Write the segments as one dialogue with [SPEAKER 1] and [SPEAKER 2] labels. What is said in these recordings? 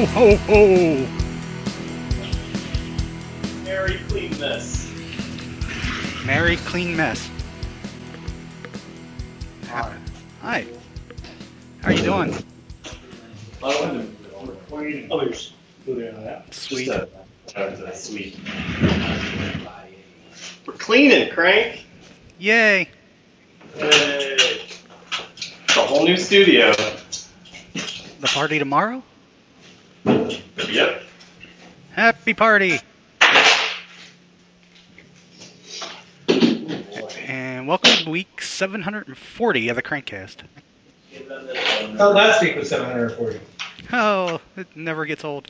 [SPEAKER 1] Ho, ho, ho!
[SPEAKER 2] Merry clean mess.
[SPEAKER 1] Merry clean mess.
[SPEAKER 3] Hi.
[SPEAKER 1] Hi. How are you doing?
[SPEAKER 2] Others. Moving on that.
[SPEAKER 1] Sweet.
[SPEAKER 2] Sweet. We're cleaning, Crank.
[SPEAKER 1] Yay!
[SPEAKER 2] Yay. It's a whole new studio.
[SPEAKER 1] The party tomorrow?
[SPEAKER 2] Yep.
[SPEAKER 1] Happy party! And welcome to week 740 of the Crankcast.
[SPEAKER 3] Last week was 740.
[SPEAKER 1] Oh, it never gets old.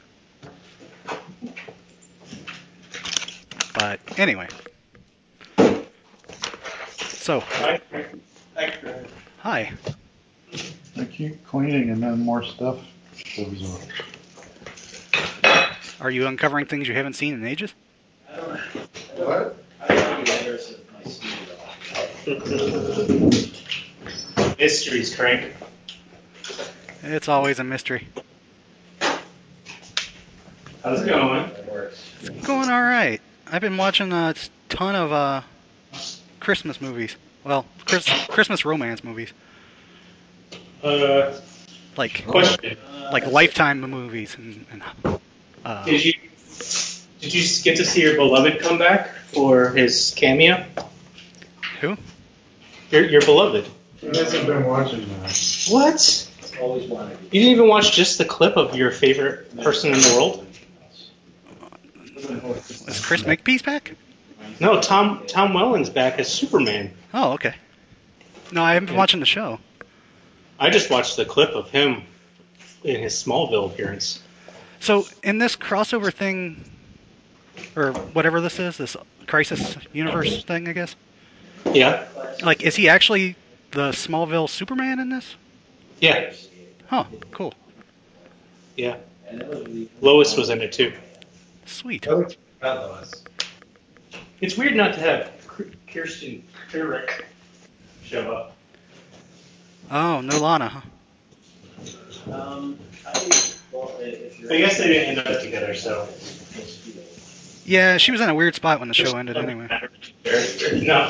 [SPEAKER 1] But anyway. So, hi.
[SPEAKER 4] I keep cleaning and then more stuff shows up.
[SPEAKER 1] Are you uncovering things you haven't seen in ages?
[SPEAKER 4] What?
[SPEAKER 2] Mysteries, Crank.
[SPEAKER 1] It's always a mystery.
[SPEAKER 2] How's it going?
[SPEAKER 1] It's going alright. I've been watching a ton of Christmas movies. Well, Christmas romance movies. Like
[SPEAKER 2] Question.
[SPEAKER 1] like Lifetime movies. And
[SPEAKER 2] Did you get to see your beloved come back for his cameo?
[SPEAKER 1] who?
[SPEAKER 2] Your beloved.
[SPEAKER 4] He hasn't been watching that.
[SPEAKER 2] What? You didn't even watch just the clip of your favorite person in the world?
[SPEAKER 1] Is Chris Makepeace back?
[SPEAKER 2] No, Tom Welland's back as Superman.
[SPEAKER 1] Oh, okay. No, I haven't been watching the show.
[SPEAKER 2] I just watched the clip of him in his Smallville appearance.
[SPEAKER 1] So, in this crossover thing, or whatever this is, this Crisis Universe thing, I guess?
[SPEAKER 2] Yeah?
[SPEAKER 1] Like, is he actually the Smallville Superman in this?
[SPEAKER 2] Yeah.
[SPEAKER 1] Huh, cool.
[SPEAKER 2] Yeah. Lois was in it too.
[SPEAKER 1] Sweet.
[SPEAKER 2] It's weird not to have Kirsten Turek show up.
[SPEAKER 1] Oh, no Lana, huh?
[SPEAKER 2] I guess they didn't end up together, so.
[SPEAKER 1] Yeah, she was in a weird spot when the show ended anyway.
[SPEAKER 2] No.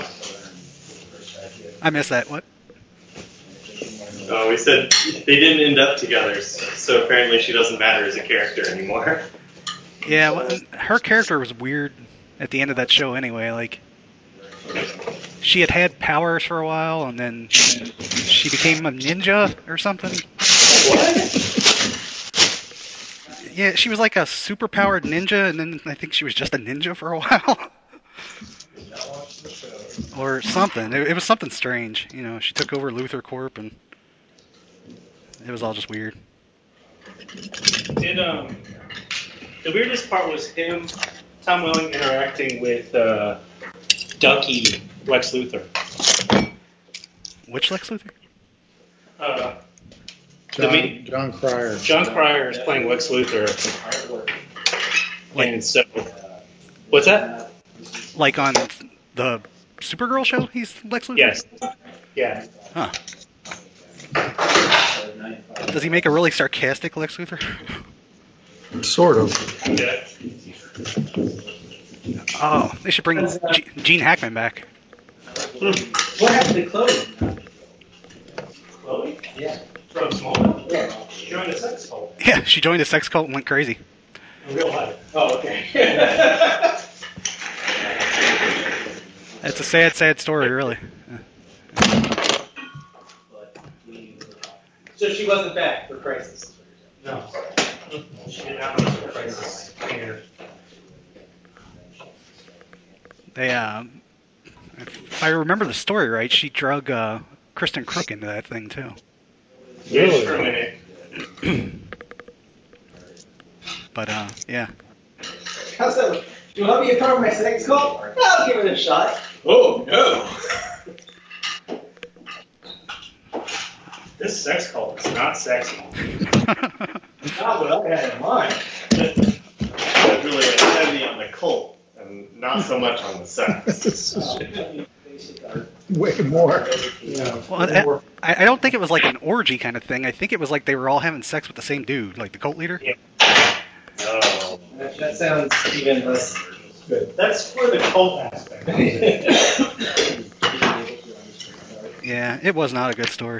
[SPEAKER 1] I missed that. What?
[SPEAKER 2] Oh, we said they didn't end up together, so apparently she doesn't matter as a character anymore.
[SPEAKER 1] Yeah, well, her character was weird at the end of that show anyway. Like, she had powers for a while, and then she became a ninja or something.
[SPEAKER 2] What?
[SPEAKER 1] Yeah, she was like a super-powered ninja, and then I think she was just a ninja for a while. Or something. It was something strange. You know, she took over Luthor Corp, and it was all just weird.
[SPEAKER 2] Did the weirdest part was him, Tom Welling, interacting with Ducky Lex Luthor.
[SPEAKER 1] Which Lex Luthor?
[SPEAKER 4] John Cryer.
[SPEAKER 2] John Cryer is playing Lex Luthor.
[SPEAKER 1] Like-
[SPEAKER 2] And so, what's that?
[SPEAKER 1] Like on the Supergirl show, he's Lex Luthor?
[SPEAKER 2] Yes. Yeah.
[SPEAKER 1] Huh. Does he make a really sarcastic Lex Luthor?
[SPEAKER 4] Sort of.
[SPEAKER 2] Yeah.
[SPEAKER 1] Oh, they should bring Gene Hackman back.
[SPEAKER 5] What happened to Chloe?
[SPEAKER 2] Chloe?
[SPEAKER 5] Yeah.
[SPEAKER 2] From Smallville?
[SPEAKER 5] Yeah.
[SPEAKER 2] She joined a sex cult.
[SPEAKER 1] Yeah, she joined a sex cult and went crazy.
[SPEAKER 2] In real life. Oh, okay.
[SPEAKER 1] It's a sad, sad story, really.
[SPEAKER 5] So she wasn't back for Crisis.
[SPEAKER 2] No. She didn't have much of a crisis.
[SPEAKER 1] They, if I remember the story right, she drug Kristen Crook into that thing too.
[SPEAKER 2] Really? For a minute.
[SPEAKER 1] But yeah.
[SPEAKER 5] How's that? Do you want me to cover my sex cult? I'll give it a shot.
[SPEAKER 2] Oh, no. This sex cult is not sexy.
[SPEAKER 5] Not what I had in mind.
[SPEAKER 2] It's really heavy on the cult and not so much on the sex.
[SPEAKER 4] Way more. Yeah.
[SPEAKER 1] Well, I don't think it was like an orgy kind of thing. I think it was like they were all having sex with the same dude, like the cult leader.
[SPEAKER 2] Yeah.
[SPEAKER 5] That sounds even less good.
[SPEAKER 2] That's for the cult aspect.
[SPEAKER 1] Yeah, it was not a good story.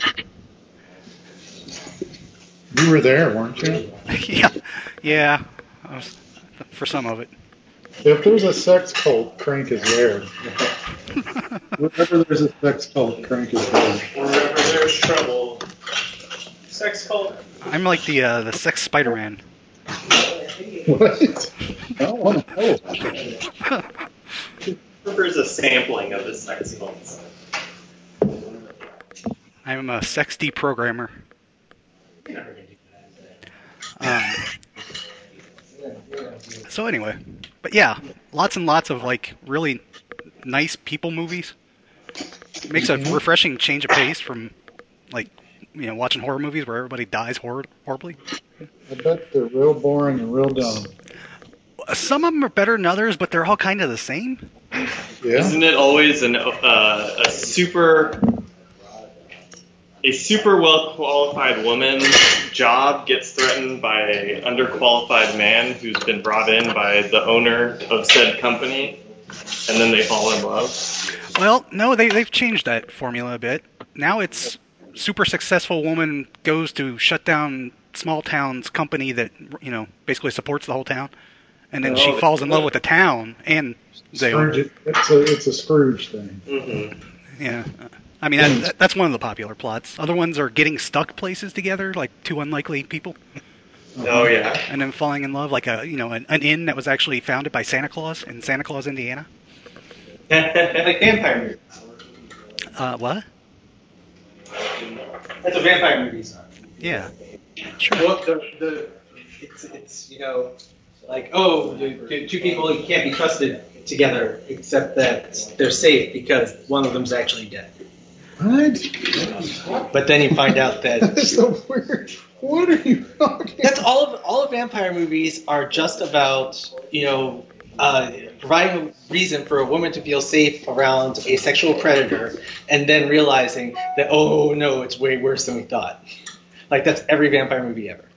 [SPEAKER 4] You were there, weren't you?
[SPEAKER 1] Yeah, I was, for some of it.
[SPEAKER 4] If there's a sex cult, Crank is there. Wherever there's a sex cult, Crank is there.
[SPEAKER 2] Wherever there's trouble. Sex cult.
[SPEAKER 1] I'm like the sex Spider-Man.
[SPEAKER 4] What? I don't want to know.
[SPEAKER 2] There's a sampling of the sex cults.
[SPEAKER 1] I'm a sex deprogrammer. So anyway, but yeah, lots and lots of like really nice people movies. Makes a refreshing change of pace from like watching horror movies where everybody dies horribly.
[SPEAKER 4] I bet they're real boring and real dumb.
[SPEAKER 1] Some of them are better than others, but they're all kind of the same.
[SPEAKER 4] Yeah.
[SPEAKER 2] Isn't it always a super well qualified woman's job gets threatened by an underqualified man who's been brought in by the owner of said company, and then they fall in love?
[SPEAKER 1] Well, no, they've changed that formula a bit. Now it's super successful woman goes to shut down small town's company that basically supports the whole town, and then she falls in love with the town and the owner.
[SPEAKER 4] It's a Scrooge thing.
[SPEAKER 2] Mm-hmm.
[SPEAKER 1] Yeah. I mean, that's one of the popular plots. Other ones are getting stuck places together, like two unlikely people.
[SPEAKER 2] Oh yeah.
[SPEAKER 1] And then falling in love, like an inn that was actually founded by Santa Claus in Santa Claus, Indiana.
[SPEAKER 5] Like vampire movies.
[SPEAKER 1] What?
[SPEAKER 5] That's what vampire movies are.
[SPEAKER 1] Yeah. Sure.
[SPEAKER 5] Well, it's like, the two people you can't be trusted together except that they're safe because one of them's actually dead.
[SPEAKER 4] What?
[SPEAKER 5] But then you find out that
[SPEAKER 4] That's so weird. What are you talking?
[SPEAKER 5] that's all of vampire movies are just about providing a reason for a woman to feel safe around a sexual predator, and then realizing that no, it's way worse than we thought. Like that's every vampire movie ever.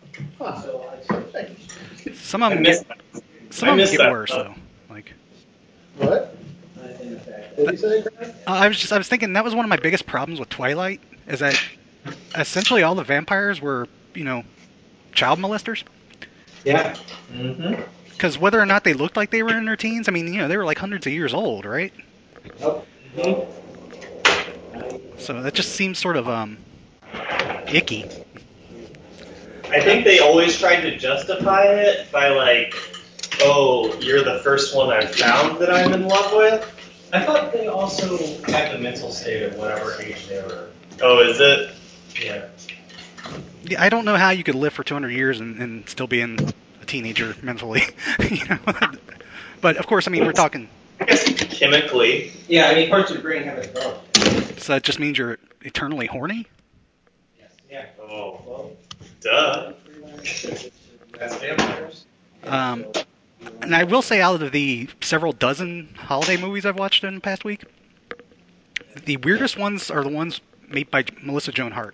[SPEAKER 1] Some of them get worse though. Like.
[SPEAKER 4] What? What did you say, Greg?
[SPEAKER 1] I was thinking that was one of my biggest problems with Twilight, is that essentially all the vampires were, child molesters.
[SPEAKER 5] Yeah.
[SPEAKER 2] Mm-hmm.
[SPEAKER 1] Because whether or not they looked like they were in their teens, I mean, they were like hundreds of years old, right?
[SPEAKER 5] Oh.
[SPEAKER 1] So that just seems sort of icky.
[SPEAKER 2] I think they always tried to justify it by like, you're the first one I've found that I'm in love with.
[SPEAKER 3] I thought they also had the mental state of whatever age they were.
[SPEAKER 2] Oh, is it?
[SPEAKER 3] Yeah.
[SPEAKER 1] Yeah, I don't know how you could live for 200 years and still be a teenager mentally. But of course, I mean, we're talking.
[SPEAKER 2] I guess chemically.
[SPEAKER 5] Yeah, I mean, parts of your brain haven't developed.
[SPEAKER 1] So that just means you're eternally horny?
[SPEAKER 5] Yeah.
[SPEAKER 2] Oh, well, duh.
[SPEAKER 3] That's vampires.
[SPEAKER 1] And I will say, out of the several dozen holiday movies I've watched in the past week, the weirdest ones are the ones made by Melissa Joan Hart.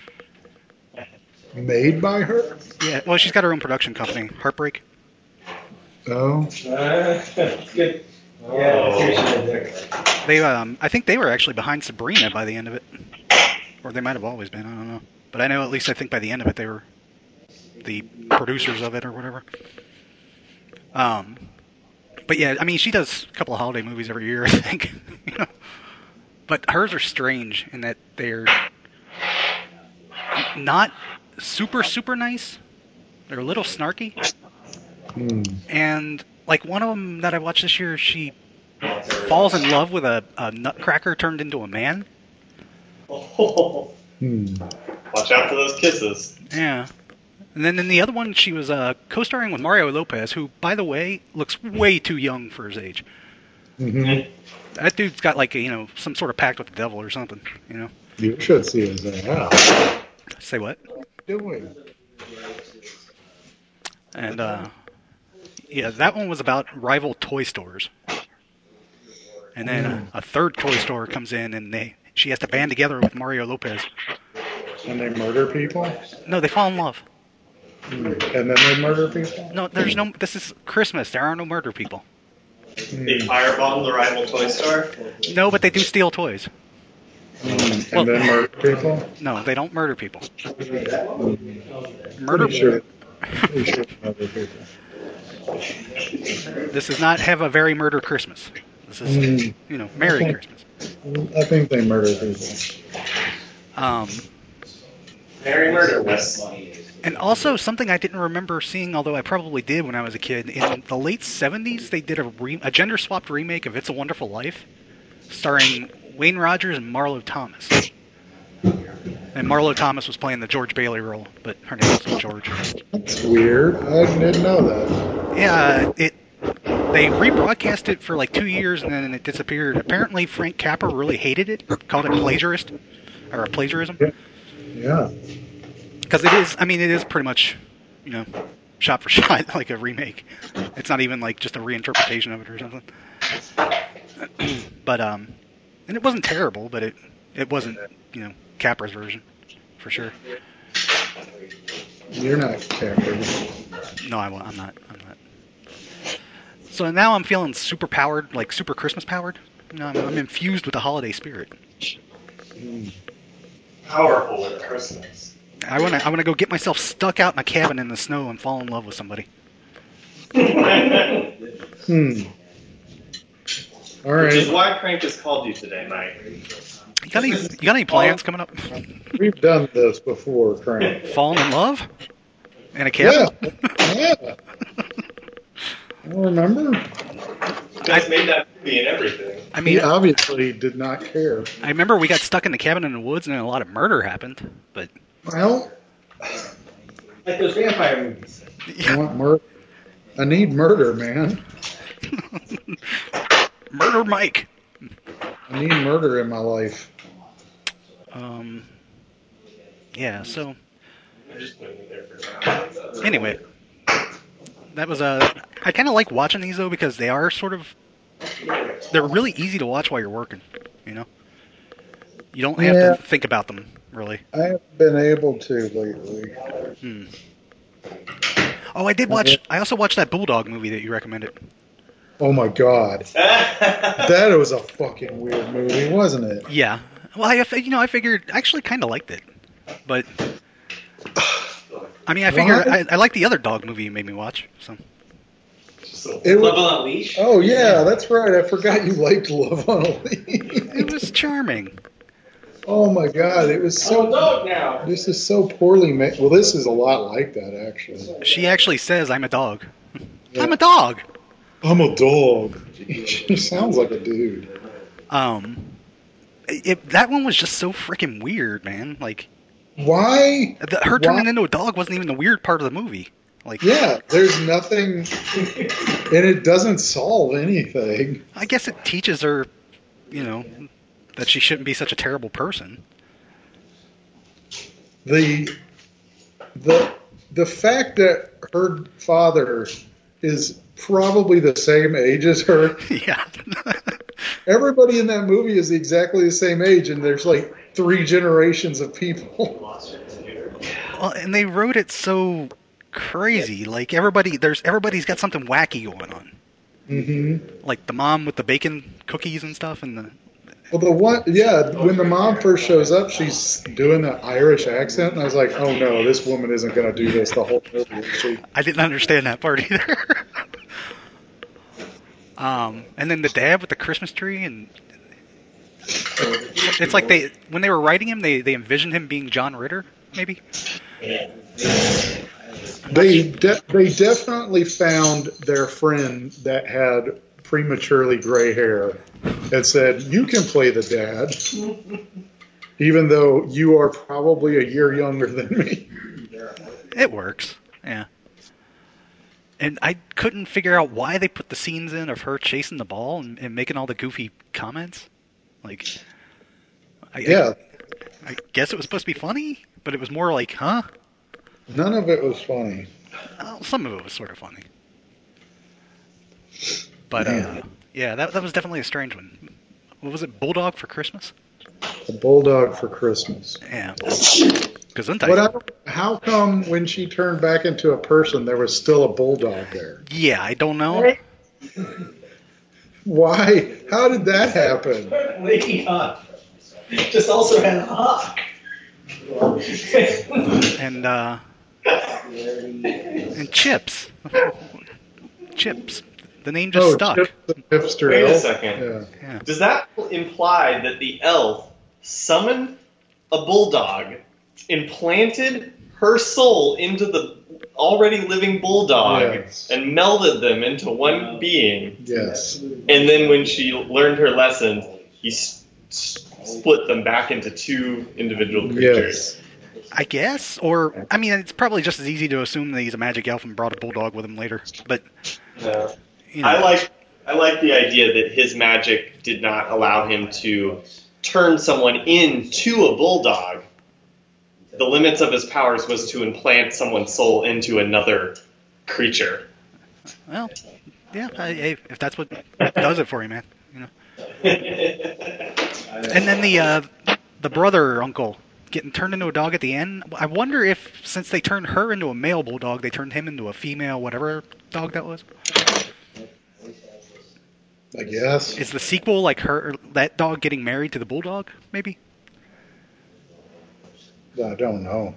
[SPEAKER 4] Made by her?
[SPEAKER 1] Yeah, well, she's got her own production company, Heartbreak.
[SPEAKER 4] Oh.
[SPEAKER 5] Good.
[SPEAKER 1] They, I think they were actually behind Sabrina by the end of it, or they might have always been. I don't know, but I know at least I think by the end of it they were the producers of it or whatever. But yeah, I mean, she does a couple of holiday movies every year, I think. But hers are strange in that they're not super nice. They're a little snarky. And like one of them that I watched this year, she falls in love with a nutcracker turned into a man.
[SPEAKER 2] Watch out for those kisses.
[SPEAKER 1] Yeah. And then in the other one, she was co-starring with Mario Lopez, who, by the way, looks way too young for his age.
[SPEAKER 4] Mm-hmm.
[SPEAKER 1] That dude's got like some sort of pact with the devil or something.
[SPEAKER 4] You should see his ass.
[SPEAKER 1] Say what?
[SPEAKER 4] Doing.
[SPEAKER 1] And yeah, that one was about rival toy stores. And then a third toy store comes in, and she has to band together with Mario Lopez.
[SPEAKER 4] And they murder people?
[SPEAKER 1] No, they fall in love.
[SPEAKER 4] And then they murder people?
[SPEAKER 1] No, there's no. This is Christmas. There are no murder people.
[SPEAKER 2] They firebomb the rival toy store.
[SPEAKER 1] No, but they do steal toys.
[SPEAKER 4] And then murder people?
[SPEAKER 1] No, they don't murder people.
[SPEAKER 4] Pretty sure murder people.
[SPEAKER 1] This does not have a very murder Christmas. This is, Merry Christmas.
[SPEAKER 4] I think they murder people.
[SPEAKER 2] Merry murder, Wes.
[SPEAKER 1] And also something I didn't remember seeing, although I probably did when I was a kid. In the late 70s, they did a gender-swapped remake of It's a Wonderful Life, starring Wayne Rogers and Marlo Thomas. And Marlo Thomas was playing the George Bailey role, but her name wasn't George.
[SPEAKER 4] That's weird. I didn't know that.
[SPEAKER 1] Yeah, they rebroadcast it for like 2 years and then it disappeared. Apparently Frank Capra really hated it, called it plagiarism.
[SPEAKER 4] Yeah.
[SPEAKER 1] Because it is pretty much, shot for shot, like a remake. It's not even like just a reinterpretation of it or something. But, and it wasn't terrible, but it wasn't, Capra's version, for sure.
[SPEAKER 4] You're not Capra.
[SPEAKER 1] No, I'm not. So now I'm feeling super powered, like super Christmas powered. I'm infused with the holiday spirit.
[SPEAKER 2] Powerful at Christmas.
[SPEAKER 1] I wanna go get myself stuck out in a cabin in the snow and fall in love with somebody.
[SPEAKER 4] All right.
[SPEAKER 2] Which is why Crank has called you today, Mike.
[SPEAKER 1] You got any plans coming up?
[SPEAKER 4] We've done this before, Crank.
[SPEAKER 1] Falling in love? In a cabin?
[SPEAKER 4] Yeah. I remember.
[SPEAKER 2] You guys made that movie and everything.
[SPEAKER 1] I mean,
[SPEAKER 4] He obviously did not care.
[SPEAKER 1] I remember we got stuck in the cabin in the woods and then a lot of murder happened, but...
[SPEAKER 4] Well,
[SPEAKER 5] Like those vampire movies.
[SPEAKER 4] I want murder. I need murder, man.
[SPEAKER 1] Murder Mike!
[SPEAKER 4] I need murder in my life.
[SPEAKER 1] Yeah, so...
[SPEAKER 2] I'm just putting it there for now.
[SPEAKER 1] Anyway, that was I kind of like watching these though because they are they're really easy to watch while you're working. You don't have to think about them really.
[SPEAKER 4] I haven't been able to lately.
[SPEAKER 1] Oh, I also watched that Bulldog movie that you recommended.
[SPEAKER 4] Oh my god, that was a fucking weird movie, wasn't it?
[SPEAKER 1] Yeah. Well, I figured I actually kind of liked it, but I mean, I figured I like the other dog movie you made me watch. So.
[SPEAKER 4] It was,
[SPEAKER 5] Love on a Leash?
[SPEAKER 4] oh yeah, that's right. I forgot you liked Love on a Leash.
[SPEAKER 1] It was charming.
[SPEAKER 4] Oh my god, it was so.
[SPEAKER 5] I'm a dog now.
[SPEAKER 4] This is so poorly made. Well, this is a lot like that actually.
[SPEAKER 1] She actually says, "I'm a dog." Yeah. I'm a dog.
[SPEAKER 4] I'm a dog. She sounds like a dude.
[SPEAKER 1] That one was just so freaking weird, man. Like,
[SPEAKER 4] why?
[SPEAKER 1] Her turning into a dog wasn't even the weird part of the movie. Like,
[SPEAKER 4] yeah, there's nothing, and it doesn't solve anything.
[SPEAKER 1] I guess it teaches her, that she shouldn't be such a terrible person.
[SPEAKER 4] The fact that her father is probably the same age as her.
[SPEAKER 1] Yeah.
[SPEAKER 4] Everybody in that movie is exactly the same age, and there's like 3 generations of people.
[SPEAKER 1] Well, and they wrote it so crazy. Like everybody's got something wacky going on.
[SPEAKER 4] Mm-hmm.
[SPEAKER 1] Like the mom with the bacon cookies and stuff, and the.
[SPEAKER 4] Well, when the mom first shows up, she's doing the Irish accent, and I was like, oh no, this woman isn't going to do this the whole movie.
[SPEAKER 1] I didn't understand that part either. And then the dad with the Christmas tree, and it's like when they were writing him, they envisioned him being John Ritter, maybe.
[SPEAKER 4] They definitely found their friend that had prematurely gray hair and said, you can play the dad, even though you are probably a year younger than me.
[SPEAKER 1] It works, yeah. And I couldn't figure out why they put the scenes in of her chasing the ball and making all the goofy comments. Like, I guess it was supposed to be funny, but it was more like, huh?
[SPEAKER 4] None of it was funny.
[SPEAKER 1] Well, some of it was sort of funny. But, yeah, that was definitely a strange one. What was it, Bulldog for Christmas?
[SPEAKER 4] A bulldog for Christmas.
[SPEAKER 1] Yeah.
[SPEAKER 4] But
[SPEAKER 1] Gesundheit.
[SPEAKER 4] how come when she turned back into a person, there was still a bulldog there?
[SPEAKER 1] Yeah, I don't know.
[SPEAKER 4] Why? How did that happen?
[SPEAKER 3] Lady Hawk just also had a hawk.
[SPEAKER 1] And Chips. Chips. The name just stuck.
[SPEAKER 4] Chip the hipster
[SPEAKER 2] Wait a
[SPEAKER 4] elf.
[SPEAKER 2] second.
[SPEAKER 4] Yeah.
[SPEAKER 1] Yeah.
[SPEAKER 2] Does that imply that the elf summoned a bulldog, implanted her soul into the already living bulldog,
[SPEAKER 4] Yes.
[SPEAKER 2] and melded them into one being?
[SPEAKER 4] Yes.
[SPEAKER 2] And then when she learned her lesson, he split them back into two individual creatures.
[SPEAKER 4] Yes.
[SPEAKER 1] I guess, or I mean, it's probably just as easy to assume that he's a magic elf and brought a bulldog with him later. But
[SPEAKER 2] No.
[SPEAKER 1] you know,
[SPEAKER 2] I like the idea that his magic did not allow him to turn someone into a bulldog. The limits of his powers was to implant someone's soul into another creature.
[SPEAKER 1] well, yeah, if that's what does it for you, man. You know. And then the brother or uncle getting turned into a dog at the end. I wonder if, since they turned her into a male bulldog, they turned him into a female whatever dog that was.
[SPEAKER 4] I guess.
[SPEAKER 1] Is the sequel like that dog getting married to the bulldog? Maybe.
[SPEAKER 4] I don't know.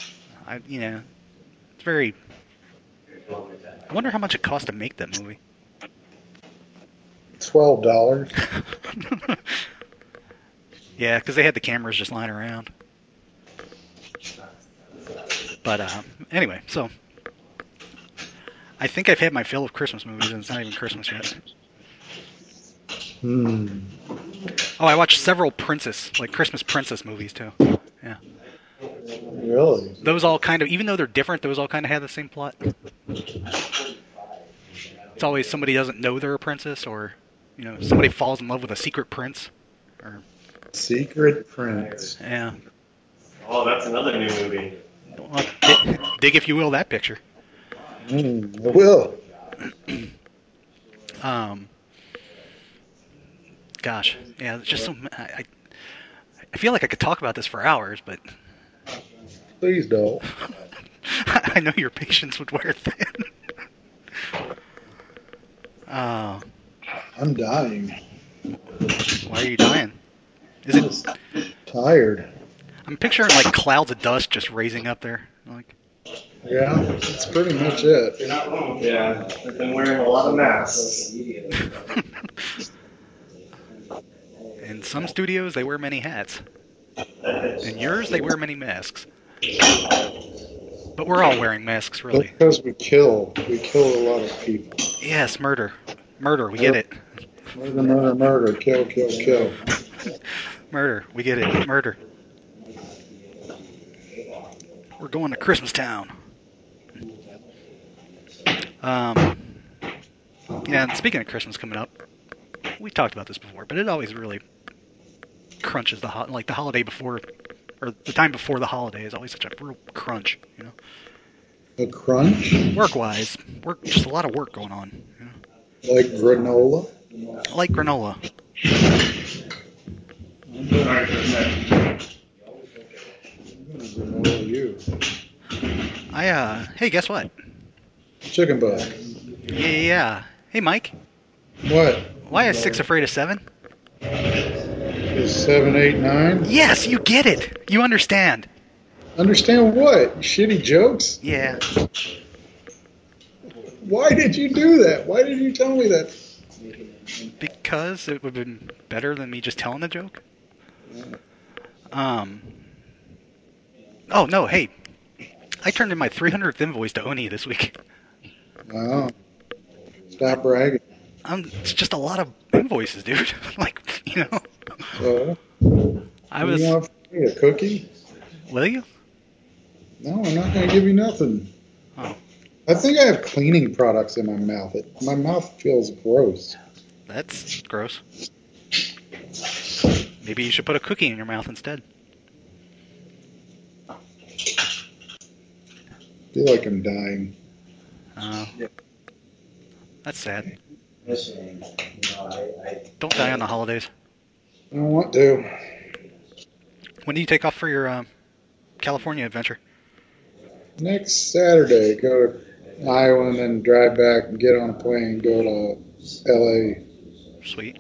[SPEAKER 1] It's very. I wonder how much it cost to make that movie.
[SPEAKER 4] $12.
[SPEAKER 1] Yeah, because they had the cameras just lying around. But anyway, so I think I've had my fill of Christmas movies, and it's not even Christmas yet. Oh, I watched several Christmas princess movies too. Yeah.
[SPEAKER 4] Really?
[SPEAKER 1] Those all kind of, even though they're different, those all kind of have the same plot. It's always somebody doesn't know they're a princess, or somebody falls in love with a secret prince, or
[SPEAKER 4] Secret Prince.
[SPEAKER 1] yeah.
[SPEAKER 2] Oh, that's another new movie.
[SPEAKER 1] Well, dig if you will that picture.
[SPEAKER 4] I will.
[SPEAKER 1] Gosh, yeah, it's just so. I feel like I could talk about this for hours, but
[SPEAKER 4] Please don't.
[SPEAKER 1] I know your patience would wear thin.
[SPEAKER 4] I'm dying.
[SPEAKER 1] Why are you dying? Is it?
[SPEAKER 4] Tired.
[SPEAKER 1] I'm picturing like clouds of dust just raising up there. Like,
[SPEAKER 4] Yeah, that's pretty much it.
[SPEAKER 2] Yeah, I've been wearing a lot of masks.
[SPEAKER 1] in some studios, they wear many hats. In yours, they wear many masks. But we're all wearing masks, really.
[SPEAKER 4] Because we kill a lot of people.
[SPEAKER 1] Yes, murder. Murder, we get it.
[SPEAKER 4] Murder, murder, murder. Kill, kill, kill.
[SPEAKER 1] Murder, we get it. Murder. We're going to Christmas Town. Yeah, and speaking of Christmas coming up, we talked about this before, but it always really crunches the holiday before, or the time before the holiday is always such a real crunch,
[SPEAKER 4] A crunch?
[SPEAKER 1] Work-wise, just a lot of work going on.
[SPEAKER 4] Like granola?
[SPEAKER 1] I like granola.
[SPEAKER 4] Granola you.
[SPEAKER 1] Hey, guess what?
[SPEAKER 4] Chicken butt.
[SPEAKER 1] Yeah. Hey, Mike.
[SPEAKER 4] What?
[SPEAKER 1] Why is 6 afraid of 7?
[SPEAKER 4] Is 7, 8, 9?
[SPEAKER 1] Yes, you get it. You understand.
[SPEAKER 4] Understand what? Shitty jokes?
[SPEAKER 1] Yeah.
[SPEAKER 4] Why did you do that? Why did you tell me that?
[SPEAKER 1] Because it would have been better than me just telling the joke. Oh, no, hey. I turned in my 300th invoice to Oni this week.
[SPEAKER 4] Wow. Stop bragging.
[SPEAKER 1] It's just a lot of invoices, dude.
[SPEAKER 4] So,
[SPEAKER 1] I was...
[SPEAKER 4] You want a cookie?
[SPEAKER 1] Will you?
[SPEAKER 4] No, I'm not going to give you nothing.
[SPEAKER 1] Oh.
[SPEAKER 4] I think I have cleaning products in my mouth. My mouth feels gross.
[SPEAKER 1] That's gross. Maybe you should put a cookie in your mouth instead.
[SPEAKER 4] I feel like I'm dying.
[SPEAKER 1] That's sad. Don't die on the holidays.
[SPEAKER 4] I don't want to.
[SPEAKER 1] When do you take off for your California adventure?
[SPEAKER 4] Next Saturday, go to Iowa and then drive back and get on a plane and go to L.A.
[SPEAKER 1] Sweet.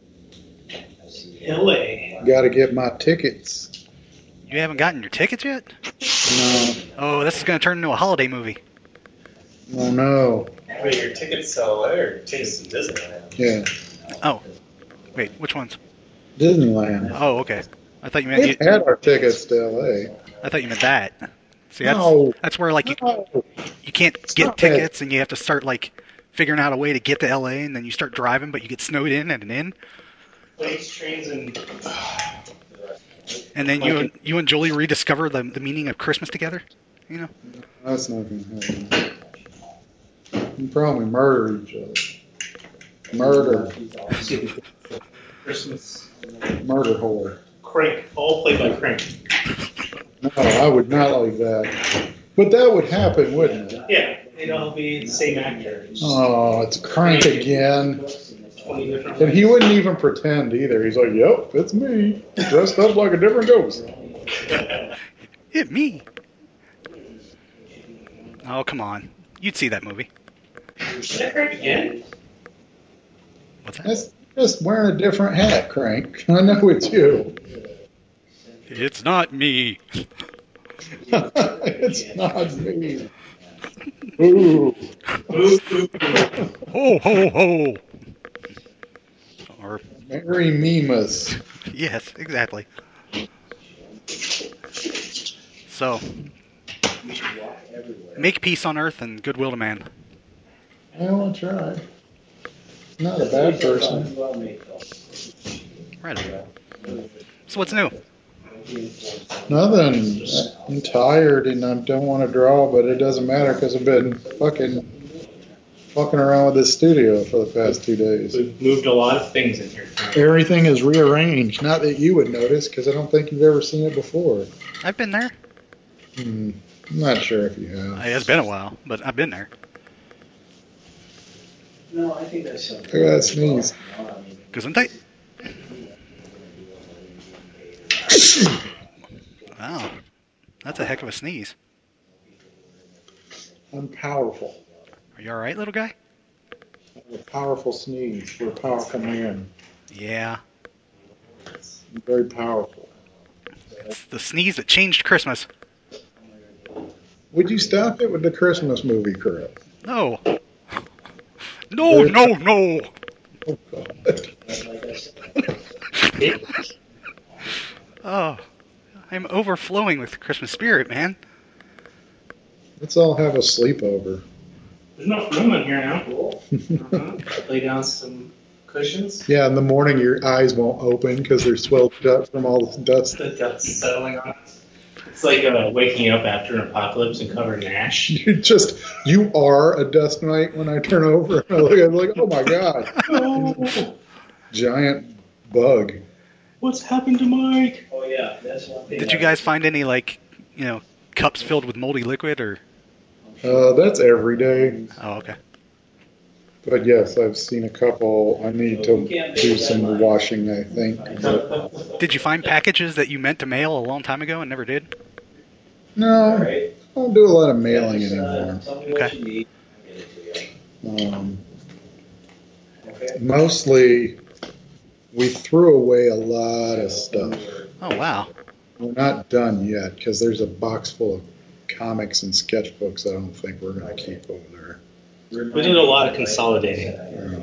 [SPEAKER 3] LA.
[SPEAKER 4] Got to get my tickets.
[SPEAKER 1] You haven't gotten your tickets yet?
[SPEAKER 4] No,
[SPEAKER 1] Oh, this is going to turn into a holiday movie.
[SPEAKER 4] oh no.
[SPEAKER 3] Wait, your tickets to LA or tickets to Disneyland?
[SPEAKER 4] Yeah,
[SPEAKER 1] Oh. Wait, which ones?
[SPEAKER 4] Disneyland.
[SPEAKER 1] Oh, okay. I thought you meant
[SPEAKER 4] We've had our tickets to L.A.
[SPEAKER 1] I thought you meant that. See, that's
[SPEAKER 4] No.
[SPEAKER 1] that's where like
[SPEAKER 4] No.
[SPEAKER 1] you can't get
[SPEAKER 4] Stop
[SPEAKER 1] tickets and you have to start like figuring out a way to get to LA and then you start driving but you get snowed in at an inn
[SPEAKER 3] Planes, trains,
[SPEAKER 1] and then you and Julie rediscover the meaning of Christmas together. You know?
[SPEAKER 4] That's not going to happen. You probably murder each other. Murder.
[SPEAKER 3] Christmas.
[SPEAKER 4] Murder whore.
[SPEAKER 3] Crank. All played by Crank.
[SPEAKER 4] No, I would not like that. But that would happen, wouldn't it?
[SPEAKER 3] Yeah, they'd all be the same actor.
[SPEAKER 4] Oh, it's Crank again.
[SPEAKER 3] 20 different
[SPEAKER 4] And he wouldn't even pretend either. He's like, yep, it's me. Dressed up like a different ghost.
[SPEAKER 1] It me. Oh, come on. You'd see that movie.
[SPEAKER 3] Is that Crank again?
[SPEAKER 1] What's that?
[SPEAKER 4] That's just wearing a different hat, Crank. I know it's you.
[SPEAKER 1] It's not me.
[SPEAKER 4] It's not me. Ooh.
[SPEAKER 1] Ho ho ho. Or
[SPEAKER 4] Merry Memus.
[SPEAKER 1] yes, exactly. So, make peace on earth and goodwill to man.
[SPEAKER 4] Well, I tried. Not a bad person.
[SPEAKER 1] Right. So what's new?
[SPEAKER 4] Nothing. I'm tired and I don't want to draw, but it doesn't matter because I've been fucking around with this studio for the past 2 days.
[SPEAKER 3] We've moved a lot of things in here.
[SPEAKER 4] Everything is rearranged. Not that you would notice because I don't think you've ever seen it before.
[SPEAKER 1] I've been there.
[SPEAKER 4] I'm not sure if you have.
[SPEAKER 1] It's been a while, but I've been there.
[SPEAKER 6] No, I think that's something.
[SPEAKER 4] Look at that sneeze.
[SPEAKER 1] Gesundheit. Wow, that's a heck of a sneeze.
[SPEAKER 4] I'm powerful.
[SPEAKER 1] Are you all right, little guy?
[SPEAKER 4] A powerful sneeze for a powerful man.
[SPEAKER 1] Yeah.
[SPEAKER 4] I'm very powerful.
[SPEAKER 1] It's the sneeze that changed Christmas.
[SPEAKER 4] Would you stop it with the Christmas movie crap?
[SPEAKER 1] No. No, no, no.
[SPEAKER 4] Oh, God.
[SPEAKER 1] Oh, I'm overflowing with Christmas spirit, man.
[SPEAKER 4] Let's all have a sleepover.
[SPEAKER 3] There's enough room in here now. Lay down some cushions.
[SPEAKER 4] Yeah, in the morning your eyes won't open because they're swelled shut from all the dust.
[SPEAKER 3] The dust settling on us. It's like waking up after an apocalypse and covered in ash.
[SPEAKER 4] You are a dust mite when I turn over and I look at it like, oh my God.
[SPEAKER 3] Oh,
[SPEAKER 4] Giant bug.
[SPEAKER 3] what's happened to Mike?
[SPEAKER 6] Oh yeah, that's one thing.
[SPEAKER 1] Did you guys find any, like, cups filled with moldy liquid, or?
[SPEAKER 4] That's every day.
[SPEAKER 1] Oh, okay.
[SPEAKER 4] But yes, I've seen a couple. I need to do some washing, I think. But
[SPEAKER 1] Did you find packages that you meant to mail a long time ago and never did?
[SPEAKER 4] no,
[SPEAKER 6] All right.
[SPEAKER 4] I don't do a lot of mailing
[SPEAKER 6] Just,
[SPEAKER 4] anymore.
[SPEAKER 6] Tell me what
[SPEAKER 1] Okay.
[SPEAKER 6] you need. I'll get it to you. Okay.
[SPEAKER 4] Mostly, we threw away a lot of stuff.
[SPEAKER 1] Oh, wow.
[SPEAKER 4] We're not done yet because there's a box full of comics and sketchbooks I don't think we're going to keep over there.
[SPEAKER 3] We did a lot of consolidating.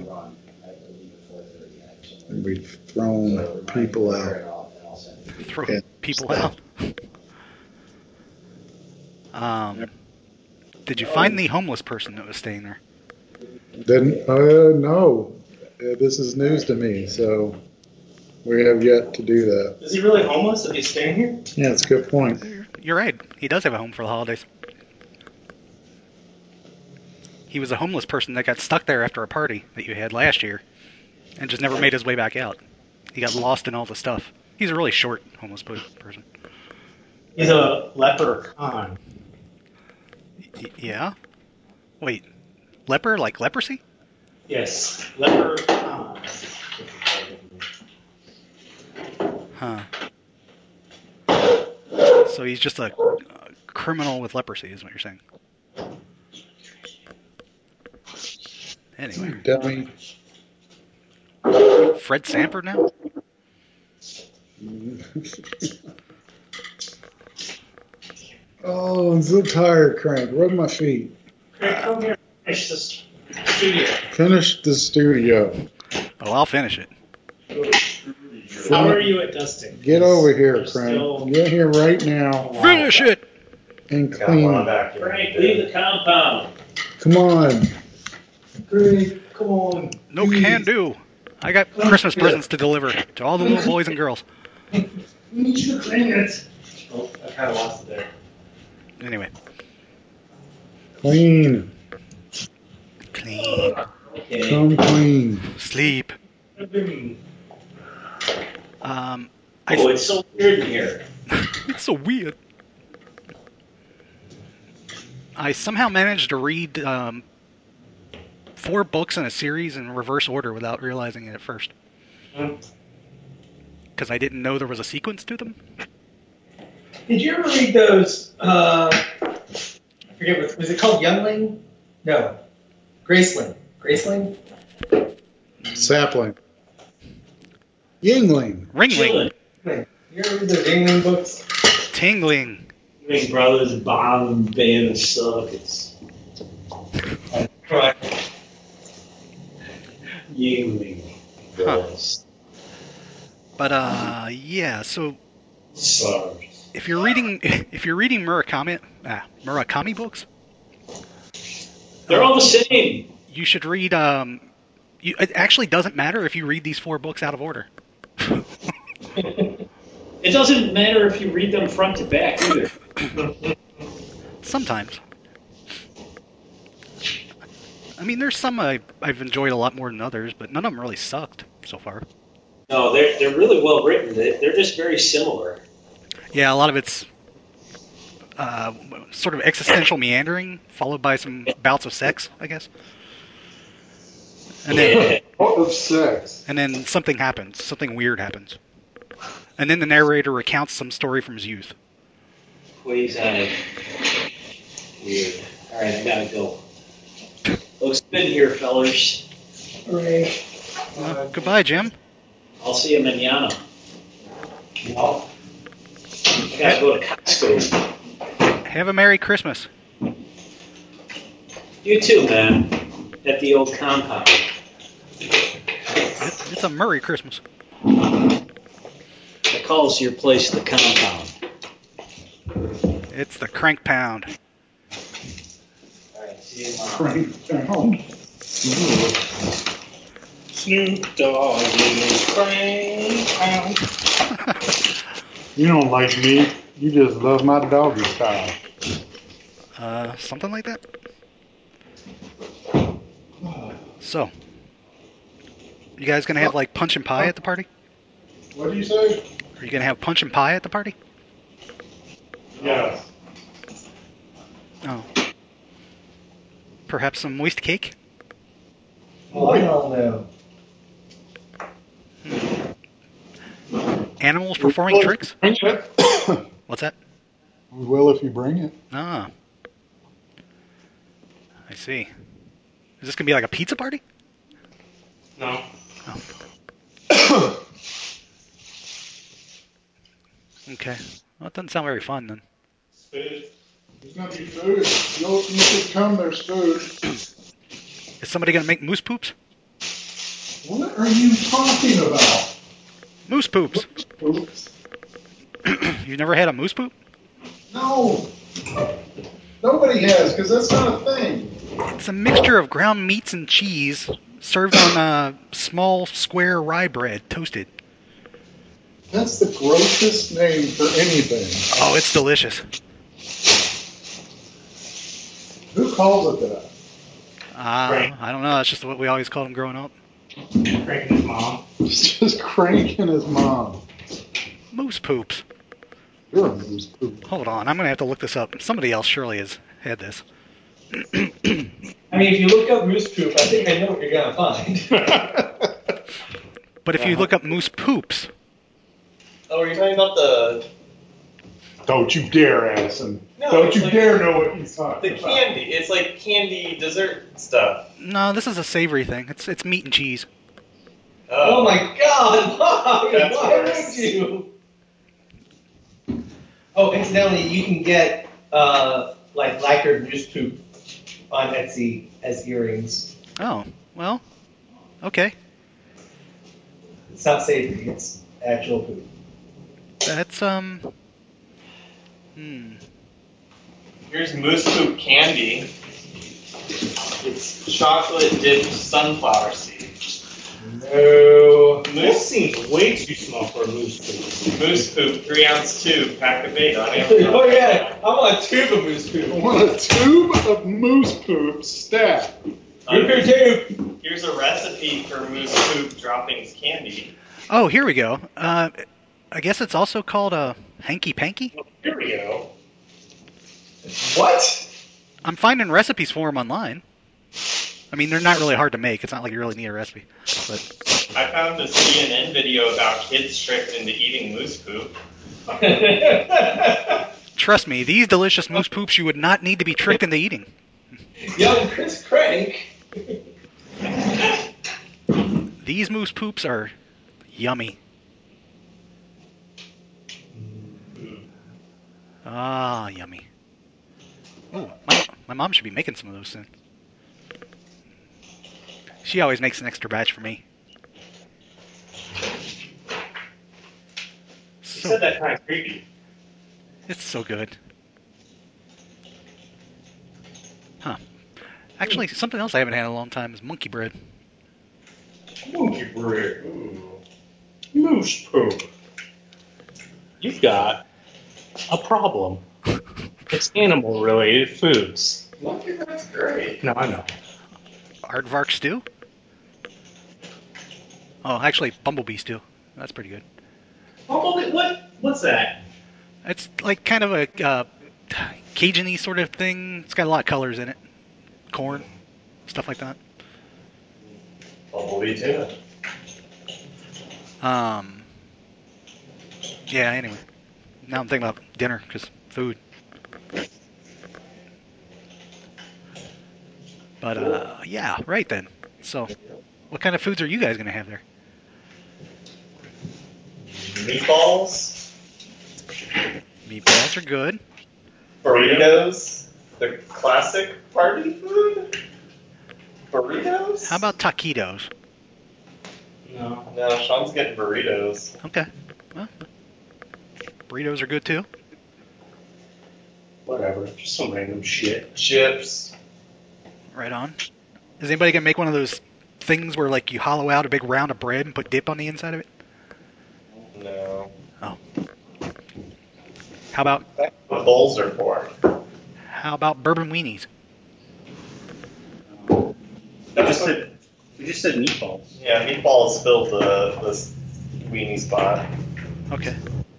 [SPEAKER 4] And we've thrown people out.
[SPEAKER 1] Throw
[SPEAKER 4] Yeah.
[SPEAKER 1] people out. Did you find the homeless person that was staying there?
[SPEAKER 4] Didn't? No. This is news to me, so we have yet to do that.
[SPEAKER 3] Is he really homeless if he's staying here?
[SPEAKER 4] Yeah, it's a good point.
[SPEAKER 1] You're right. He does have a home for the holidays. He was a homeless person that got stuck there after a party that you had last year and just never made his way back out. He got lost in all the stuff. He's a really short homeless person.
[SPEAKER 3] He's a leprechaun.
[SPEAKER 1] Yeah? Wait, leper like leprosy?
[SPEAKER 3] Yes, leprechaun.
[SPEAKER 1] Huh. So he's just a criminal with leprosy, is what you're saying. Anyway,
[SPEAKER 4] Dummy.
[SPEAKER 1] Fred Sanford now?
[SPEAKER 4] Oh, I'm so tired, Crank. Rub my feet.
[SPEAKER 3] Craig, come here. Finish this studio.
[SPEAKER 4] Finish the studio.
[SPEAKER 1] Oh, I'll finish it.
[SPEAKER 3] How are you at dusting?
[SPEAKER 4] Get over here,
[SPEAKER 3] There's still-
[SPEAKER 4] Crank. Get here right now
[SPEAKER 1] Finish it!
[SPEAKER 4] and
[SPEAKER 6] Got one
[SPEAKER 4] clean.
[SPEAKER 6] back here.
[SPEAKER 3] Frank, leave the compound.
[SPEAKER 4] Come on. Crank, come on.
[SPEAKER 1] No
[SPEAKER 4] Please.
[SPEAKER 1] can do. I got Christmas presents to deliver to all the little boys and girls.
[SPEAKER 4] We need you to clean it.
[SPEAKER 3] Oh, I kind of lost it there.
[SPEAKER 1] Anyway,
[SPEAKER 4] Clean.
[SPEAKER 1] clean,
[SPEAKER 3] Okay.
[SPEAKER 4] Come clean.
[SPEAKER 1] sleep. I,
[SPEAKER 3] It's so weird in here.
[SPEAKER 1] it's so weird. I somehow managed to read 4 books in a series in reverse order without realizing it at first. Because I didn't know there was a sequence to them.
[SPEAKER 5] Did you ever read those? I forget what was it called? Youngling? No, Graceling. Graceling?
[SPEAKER 4] Sapling. Yingling.
[SPEAKER 1] Ringling,
[SPEAKER 5] You ever read those Youngling books?
[SPEAKER 1] tingling.
[SPEAKER 3] Big Brothers, Bomb, Band, suck. It's Yingling. Girls.
[SPEAKER 1] But yeah. So
[SPEAKER 3] Sorry.
[SPEAKER 1] if you're reading Murakami books,
[SPEAKER 3] They're all the same.
[SPEAKER 1] you should read. It actually doesn't matter if you read these 4 books out of order.
[SPEAKER 3] It doesn't matter if you read them front to back either.
[SPEAKER 1] Sometimes. I mean, there's some I've enjoyed a lot more than others, but none of them really sucked so far.
[SPEAKER 3] No, they're really well written. They're just very similar.
[SPEAKER 1] Yeah, a lot of it's sort of existential meandering, followed by some bouts of sex, I guess. And then,
[SPEAKER 4] What of sex?
[SPEAKER 1] and then something happens. Something weird happens. And then the narrator recounts some story from his youth.
[SPEAKER 3] Quasi weird. All right, I gotta go. Looks good here, fellers.
[SPEAKER 5] Hooray.
[SPEAKER 1] Goodbye, Jim.
[SPEAKER 3] I'll see you manana. No. I gotta go to Costco.
[SPEAKER 1] Have a Merry Christmas.
[SPEAKER 3] You too, man. At the old compound.
[SPEAKER 1] It's a Murray Christmas.
[SPEAKER 3] I calls your place the compound.
[SPEAKER 1] It's the Crank Pound.
[SPEAKER 3] All right, see you tomorrow.
[SPEAKER 4] Crank down.
[SPEAKER 3] Snoop Dogg is Crank.
[SPEAKER 4] You don't like me. You just love my doggy style.
[SPEAKER 1] Something like that. So, you guys gonna have like punch and pie at the party?
[SPEAKER 4] What do you say?
[SPEAKER 1] Are you gonna have punch and pie at the party?
[SPEAKER 4] Yes.
[SPEAKER 1] Oh. Perhaps some moist cake?
[SPEAKER 5] Oh, I don't know.
[SPEAKER 1] Animals performing tricks? What's that?
[SPEAKER 4] We will if you bring it.
[SPEAKER 1] Ah. I see. Is this gonna be like a pizza party?
[SPEAKER 2] No.
[SPEAKER 1] Okay. Well, it doesn't sound very fun then.
[SPEAKER 2] Food.
[SPEAKER 4] There's gonna be food. You should come. There's food.
[SPEAKER 1] Is somebody gonna make moose poops?
[SPEAKER 4] What are you talking about?
[SPEAKER 1] Moose poops.
[SPEAKER 4] Oops.
[SPEAKER 1] You've never had a moose poop?
[SPEAKER 4] No. Nobody has, because that's not a thing.
[SPEAKER 1] It's a mixture of ground meats and cheese served on a small square rye bread, toasted.
[SPEAKER 4] That's the grossest name for anything.
[SPEAKER 1] Oh, it's delicious.
[SPEAKER 4] Who calls it that?
[SPEAKER 2] Right.
[SPEAKER 1] I don't know. That's just what we always called them growing up.
[SPEAKER 2] Crank his mom.
[SPEAKER 4] It's just Crank and his mom.
[SPEAKER 1] Moose poops.
[SPEAKER 4] You're a moose poop.
[SPEAKER 1] Hold on. I'm going to have to look this up. Somebody else surely has had this.
[SPEAKER 5] I mean, if you look up moose poop, I think I know what you're gonna find.
[SPEAKER 1] But if you look up moose poops,
[SPEAKER 5] Oh, are you talking about the
[SPEAKER 4] Don't you dare ask him.
[SPEAKER 2] No,
[SPEAKER 4] Don't
[SPEAKER 2] it's
[SPEAKER 4] you
[SPEAKER 2] like
[SPEAKER 4] dare know what he's talking
[SPEAKER 2] the
[SPEAKER 4] about.
[SPEAKER 2] candy. It's like candy dessert stuff.
[SPEAKER 1] No, this is a savory thing. It's meat and cheese.
[SPEAKER 5] Oh my God! Why?
[SPEAKER 2] That's
[SPEAKER 5] Why
[SPEAKER 2] worse.
[SPEAKER 5] would you? Oh, incidentally, you can get like lacquered moose poop on Etsy as earrings.
[SPEAKER 1] Oh, well, okay.
[SPEAKER 5] It's not savory; it's actual poop.
[SPEAKER 1] That's
[SPEAKER 2] Here's moose poop candy. It's chocolate dipped sunflower seeds.
[SPEAKER 5] No.
[SPEAKER 3] That seems way too small for a moose poop.
[SPEAKER 2] Moose poop, 3-ounce tube, pack of 8 on Amazon.
[SPEAKER 5] Oh yeah, I want a tube of moose poop.
[SPEAKER 4] I want a tube of moose poop stat.
[SPEAKER 5] Tube.
[SPEAKER 2] Here's a recipe for moose poop droppings candy.
[SPEAKER 1] oh, here we go. I guess it's also called a hanky panky.
[SPEAKER 2] Here we go.
[SPEAKER 5] What?
[SPEAKER 1] I'm finding recipes for them online. I mean, they're not really hard to make. It's not like you really need a recipe. But
[SPEAKER 2] I found a CNN video about kids tricked into eating moose poop.
[SPEAKER 1] trust me, these delicious moose poops you would not need to be tricked into eating.
[SPEAKER 5] Young Chris Crank.
[SPEAKER 1] These moose poops are yummy. Ah, yummy. Ooh, my mom should be making some of those soon. She always makes an extra batch for me.
[SPEAKER 2] You
[SPEAKER 1] So,
[SPEAKER 2] said that kind of creepy.
[SPEAKER 1] it's so good. Huh. Actually, something else I haven't had in a long time is monkey bread.
[SPEAKER 3] Monkey bread. Ooh. Moose poop. You've got a problem. It's animal-related foods.
[SPEAKER 2] Monkey bread's great.
[SPEAKER 3] No, I know.
[SPEAKER 1] Aardvark stew? Oh, actually, bumblebee stew. That's pretty good.
[SPEAKER 3] Oh, what? What's that?
[SPEAKER 1] It's like kind of a Cajun-y sort of thing. It's got a lot of colors in it. Corn, stuff like that.
[SPEAKER 2] Bumblebee too.
[SPEAKER 1] Yeah, anyway. Now I'm thinking about dinner, because food. But, yeah, right then. So, what kind of foods are you guys going to have there?
[SPEAKER 2] Meatballs,
[SPEAKER 1] Meatballs are good.
[SPEAKER 2] burritos, the classic party food. Burritos?
[SPEAKER 1] How about taquitos?
[SPEAKER 3] No.
[SPEAKER 2] No, Sean's getting burritos.
[SPEAKER 1] Okay. Well, burritos are good, too.
[SPEAKER 3] Whatever. Just some random shit.
[SPEAKER 2] Chips.
[SPEAKER 1] Right on. Is anybody going to make one of those things where, like, you hollow out a big round of bread and put dip on the inside of it?
[SPEAKER 2] No.
[SPEAKER 1] Oh. How about
[SPEAKER 2] That's what bowls are for.
[SPEAKER 1] bourbon weenies?
[SPEAKER 3] We just said meatballs.
[SPEAKER 2] Yeah, meatballs fill the weenie spot.
[SPEAKER 1] Okay.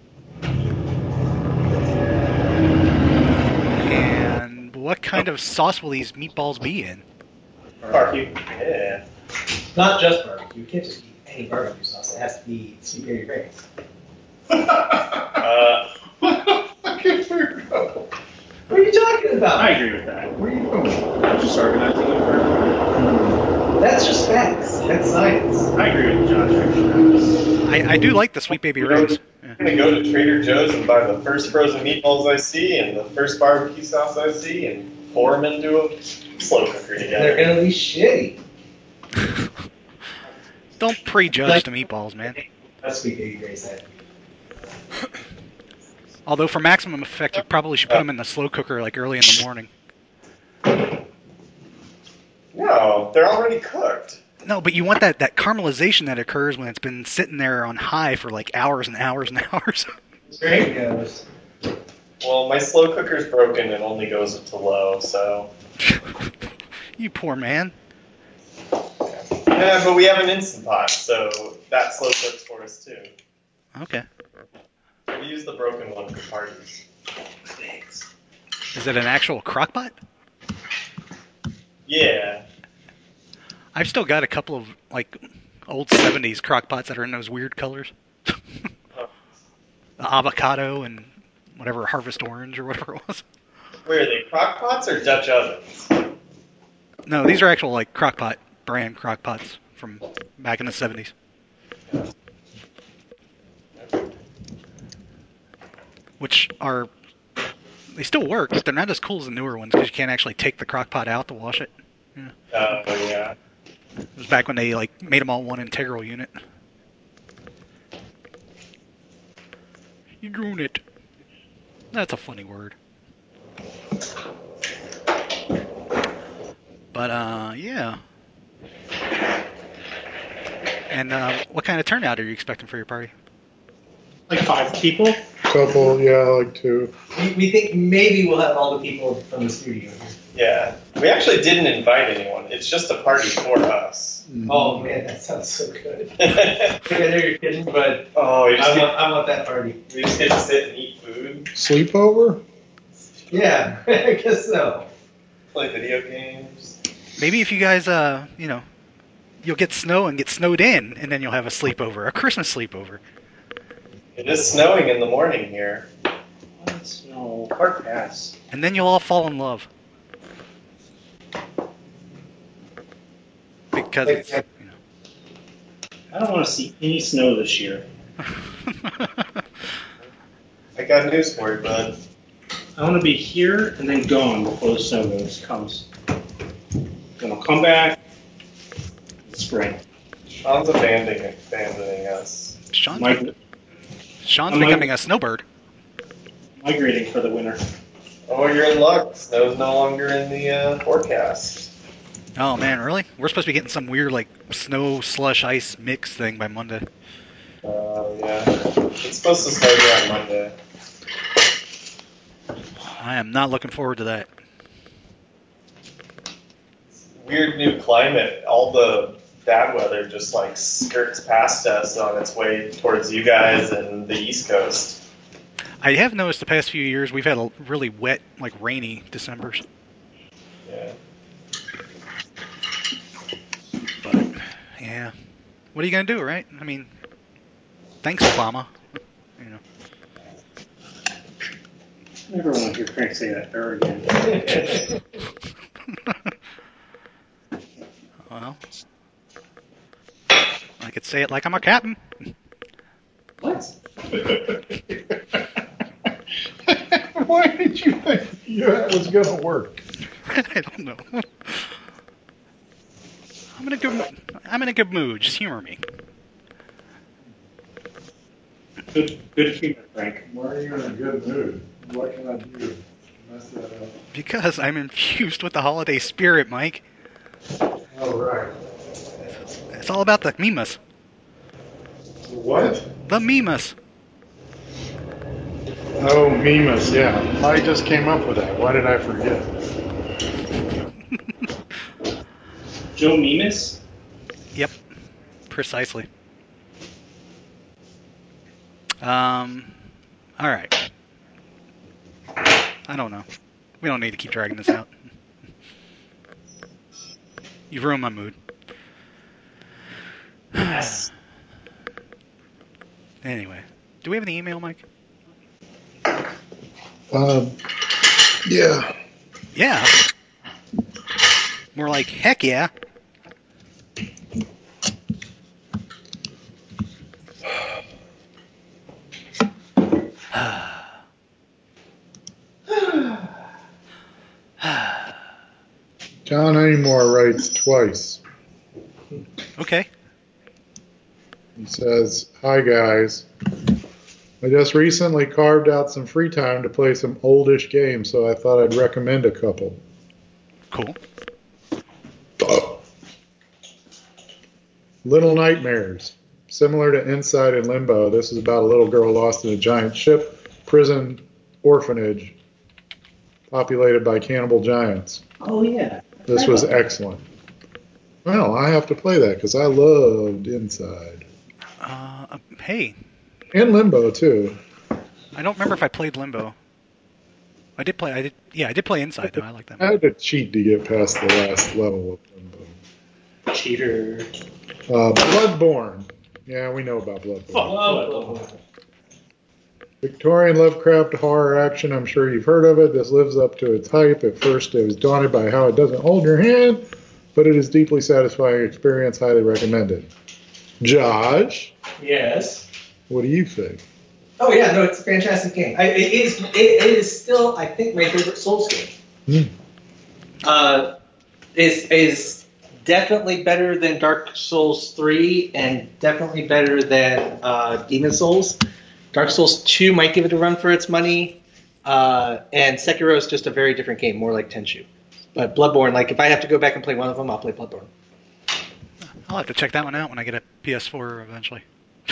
[SPEAKER 1] And what kind of sauce will these meatballs be in?
[SPEAKER 2] Barbecue. Yeah.
[SPEAKER 5] Not just barbecue. You can't just eat any barbecue sauce. It has to be sweet berry grains. What are you talking about?
[SPEAKER 3] I agree with that.
[SPEAKER 4] Where are you going?
[SPEAKER 3] I'm just organizing it for
[SPEAKER 5] That's just facts. That's science.
[SPEAKER 3] I agree with Josh, actually.
[SPEAKER 1] I do like the sweet baby rings. Yeah.
[SPEAKER 2] I'm gonna go to Trader Joe's and buy the first frozen meatballs I see and the first barbecue sauce I see and pour them into a slow cooker
[SPEAKER 5] They're
[SPEAKER 2] together.
[SPEAKER 5] gonna be shitty.
[SPEAKER 1] Don't prejudge the meatballs, man.
[SPEAKER 5] That's sweet berry grains.
[SPEAKER 1] Although for maximum effect, you probably should put them in the slow cooker like early in the morning.
[SPEAKER 2] No, they're already cooked.
[SPEAKER 1] No, but you want that caramelization that occurs when it's been sitting there on high for like hours and hours and hours.
[SPEAKER 5] There it goes.
[SPEAKER 2] Well, my slow cooker's broken and only goes to low, so.
[SPEAKER 1] You poor man.
[SPEAKER 2] Yeah, but we have an Instant Pot, so that slow cooks for us too.
[SPEAKER 1] Okay.
[SPEAKER 2] We use the broken one for parties.
[SPEAKER 5] Thanks.
[SPEAKER 1] Is it an actual crock pot?
[SPEAKER 2] Yeah.
[SPEAKER 1] I've still got a couple of like old 70s crock pots that are in those weird colors. The avocado and whatever Harvest Orange or whatever it was.
[SPEAKER 2] Where are they? Crock pots or Dutch ovens?
[SPEAKER 1] No, these are actual like crockpot brand crockpots from back in the 70s. Which are, they still work, but they're not as cool as the newer ones because you can't actually take the crockpot out to wash it. Yeah.
[SPEAKER 2] Oh, yeah.
[SPEAKER 1] It was back when they like made them all one integral unit. You grown it. That's a funny word. But yeah. And what kind of turnout are you expecting for your party?
[SPEAKER 3] Like 5 people?
[SPEAKER 4] Couple, yeah, like 2.
[SPEAKER 5] We think maybe we'll have all the people from the studio.
[SPEAKER 2] Yeah. We actually didn't invite anyone. It's just a party for us.
[SPEAKER 5] Oh man, that sounds so good.
[SPEAKER 2] I
[SPEAKER 5] I know you're kidding, but
[SPEAKER 2] we just get,
[SPEAKER 5] I want that party.
[SPEAKER 2] we just get to sit and eat food,
[SPEAKER 4] Sleepover?
[SPEAKER 5] Yeah, I guess so.
[SPEAKER 2] play video games.
[SPEAKER 1] Maybe if you guys, you know, you'll get snow and get snowed in, and then you'll have a sleepover, a Christmas sleepover.
[SPEAKER 2] It is snowing in the morning here.
[SPEAKER 3] What? No, hard pass.
[SPEAKER 1] And then you'll all fall in love. Because it's, you know.
[SPEAKER 3] I don't want to see any snow this year.
[SPEAKER 2] I got news for you, bud.
[SPEAKER 3] I want to be here and then gone before the snow comes. Then I'll come back. Spring.
[SPEAKER 2] Sean's abandoning us.
[SPEAKER 1] Sean's
[SPEAKER 3] Mig-
[SPEAKER 1] becoming a snowbird.
[SPEAKER 3] migrating for the winter.
[SPEAKER 2] Oh, you're in luck. Snow's no longer in the forecast.
[SPEAKER 1] Oh man, really? We're supposed to be getting some weird like snow slush ice mix thing by Monday.
[SPEAKER 2] Yeah. It's supposed to start here on Monday.
[SPEAKER 1] I am not looking forward to that.
[SPEAKER 2] Weird new climate. All the bad weather just like skirts past us on its way towards you guys and the East Coast.
[SPEAKER 1] I have noticed the past few years we've had a really wet, like rainy Decembers.
[SPEAKER 2] Yeah.
[SPEAKER 1] But yeah, what are you gonna do, right? I mean, thanks, Obama. You know.
[SPEAKER 3] I never want to hear Frank say that ever again.
[SPEAKER 1] Well, I could say it like I'm a captain.
[SPEAKER 3] What?
[SPEAKER 4] Why did you think that was going to work?
[SPEAKER 1] I don't know. I'm in a good mood. Just humor me.
[SPEAKER 3] Good humor, Frank.
[SPEAKER 4] Why are you in a good mood? What can I do to mess that up?
[SPEAKER 1] Because I'm infused with the holiday spirit, Mike.
[SPEAKER 4] Oh, right.
[SPEAKER 1] It's all about the Mimas.
[SPEAKER 4] What?
[SPEAKER 1] The Mimas.
[SPEAKER 4] Oh, Mimas, yeah. I just came up with that. Why did I forget?
[SPEAKER 3] Joe Mimas?
[SPEAKER 1] Yep. Precisely. All right. I don't know. We don't need to keep dragging this out. You've ruined my mood.
[SPEAKER 3] Yes.
[SPEAKER 1] Anyway, do we have an email, Mike?
[SPEAKER 4] Yeah.
[SPEAKER 1] Yeah. More like, heck yeah.
[SPEAKER 4] John Amor writes twice.
[SPEAKER 1] Okay.
[SPEAKER 4] He says, "Hi guys. I just recently carved out some free time to play some oldish games, so I thought I'd recommend a couple.
[SPEAKER 1] Cool.
[SPEAKER 4] Little Nightmares. Similar to Inside and Limbo, this is about a little girl lost in a giant ship, prison, orphanage, populated by cannibal giants.
[SPEAKER 3] Oh, yeah.
[SPEAKER 4] This was excellent. Well, I have to play that because I loved Inside.
[SPEAKER 1] Hey,
[SPEAKER 4] And Limbo, too.
[SPEAKER 1] I don't remember if I played Limbo. I did play Inside, though. I like that.
[SPEAKER 4] I had to cheat to get past the last level of Limbo.
[SPEAKER 3] Cheater.
[SPEAKER 4] Bloodborne. Yeah, we know about Bloodborne.
[SPEAKER 3] Oh,
[SPEAKER 4] Victorian Lovecraft horror action. I'm sure you've heard of it. This lives up to its hype. At first, I was daunted by how it doesn't hold your hand, but it is deeply satisfying experience. Highly recommended. Josh,
[SPEAKER 5] Yes.
[SPEAKER 4] what do you think?
[SPEAKER 5] Oh yeah, no, it's a fantastic game. It is still, I think, my favorite Souls game. Is definitely better than Dark Souls 3 and definitely better than Demon Souls. Dark Souls 2 might give it a run for its money, and Sekiro is just a very different game, more like Tenchu. But Bloodborne, like if I have to go back and play one of them, I'll play Bloodborne.
[SPEAKER 1] I'll have to check that one out when I get a PS4 eventually.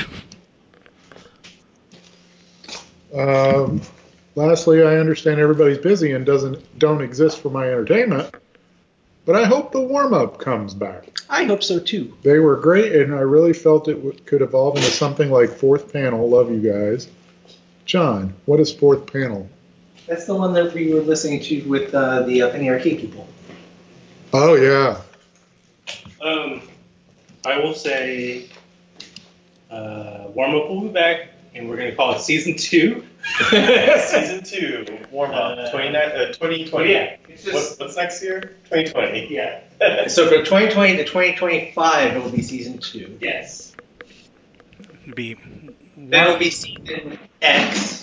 [SPEAKER 4] Lastly, I understand everybody's busy and don't exist for my entertainment, but I hope the warm-up comes back.
[SPEAKER 5] I hope so too.
[SPEAKER 4] They were great, and I really felt it could evolve into something like Fourth Panel. Love you guys. John, what is Fourth Panel?
[SPEAKER 5] That's the one that we were listening to with the Penny Arcade people.
[SPEAKER 4] Oh, yeah.
[SPEAKER 3] I will say, warm up will be back, and we're going to call it season 2.
[SPEAKER 2] Season 2, warm up, 2020.
[SPEAKER 3] Oh, yeah. It's
[SPEAKER 2] What's next year? 2020.
[SPEAKER 3] Yeah.
[SPEAKER 5] So from 2020 to 2025, it will be season 2.
[SPEAKER 3] Yes.
[SPEAKER 1] It'd be
[SPEAKER 5] Then it'll be season X.